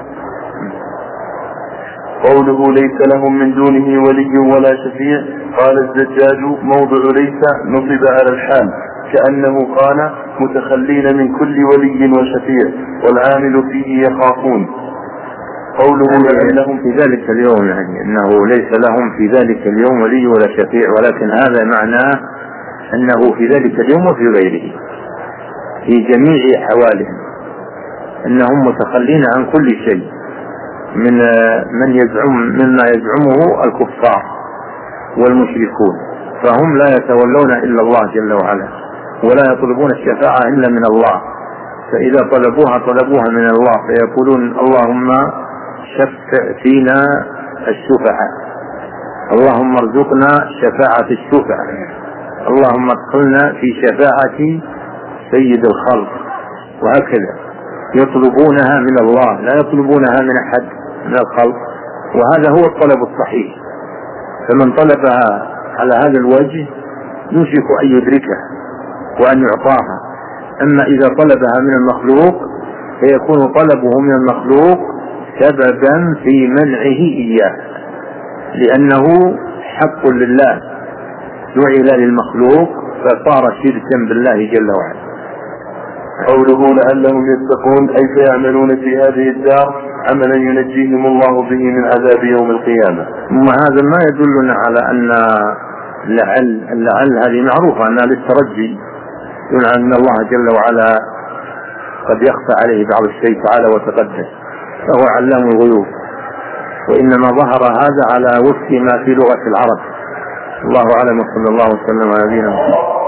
قوله ليس لهم من دونه ولي ولا شفيع. قال الزجاج موضع ليس نصب على الحال كأنه قال متخلين من كل ولي وشفيع والعامل فيه يخافون. قوله لهم في ذلك اليوم، يعني أنه ليس لهم في ذلك اليوم ولي ولا شفيع، ولكن هذا معناه أنه في ذلك اليوم وفي غيره في جميع أحوالهم أنهم متخلين عن كل شيء من من يزعم مما يزعمه الكفار والمشركون، فهم لا يتولون إلا الله جل وعلا ولا يطلبون الشفاعة إلا من الله، فإذا طلبوها طلبوها من الله، فيقولون اللهم شفع فينا الشفعاء، اللهم ارزقنا شفاعة الشفعاء، اللهم ادخلنا في شفاعة سيد الخلق، وهكذا يطلبونها من الله لا يطلبونها من أحد من الخلق، وهذا هو الطلب الصحيح. فمن طلبها على هذا الوجه يوشك أن يدركها وأن يعطاها. أما إذا طلبها من المخلوق فيكون طلبه من المخلوق سببا في منعه إياه، لأنه حق لله جعل للمخلوق فصار شركا بالله جل وعلا. قوله لعلهم يتقون أي فيعملون في هذه الدار عملا ينجيهم الله به من عذاب يوم القيامة. وهذا ما يدلنا على أن لعل لعل هذه معروفة أنها للترجي، يدل أن الله جل وعلا قد يخفى عليه بعض الشيء تعالى وتقدس، فهو علام الغيوب، وإنما ظهر هذا على وفق ما في لغة العرب. الله أعلم وصلى الله وسلم على نبينا محمد.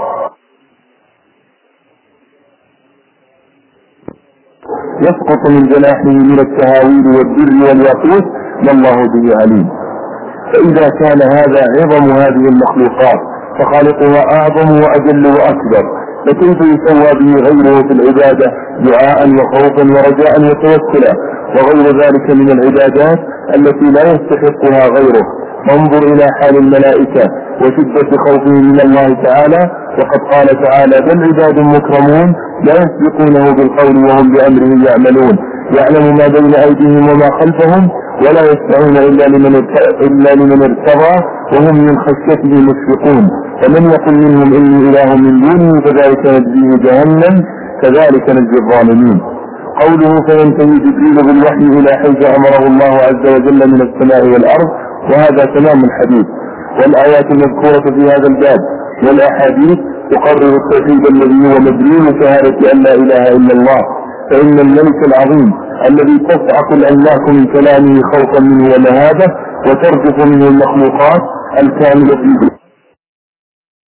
يسقط من جناحه من التهاويل والبر والياقوت ما الله به عليم. فإذا كان هذا عظم هذه المخلوقات فخالقها أعظم وأجل وأكبر، فكيف يسوى به غيره في العبادة دعاء وخوفا ورجاء وتوكلا وغير ذلك من العبادات التي لا يستحقها غيره؟ انظر إلى حال الملائكة وشدة خوفهم من الله تعالى، وقد قال تعالى بل عباد مكرمون لا يسبقونه بالقول وهم بأمره يعملون، يعلم ما بين أيديهم وما خلفهم ولا يسمعون إلا لمن إلا لمن ارتضى وهم من خشيته مشفقون، ومن يقل منهم إني إله من دونه فذلك نجزيه جهنم كذلك نجزي الظالمين. قوله فينتهي جبريل بالوحي إلى حيث أمره الله عز وجل من السماء والأرض، وهذا تمام الحديث. والآيات المذكورة في هذا الباب والأحاديث تقرر التوحيد الذي هو مدلول شهادة أن لا إله إلا الله، فإن الملك العظيم الذي تصعق الأملاك من كلامه خوفا منه ومهابة وترجف منه المخلوقات الكاملة في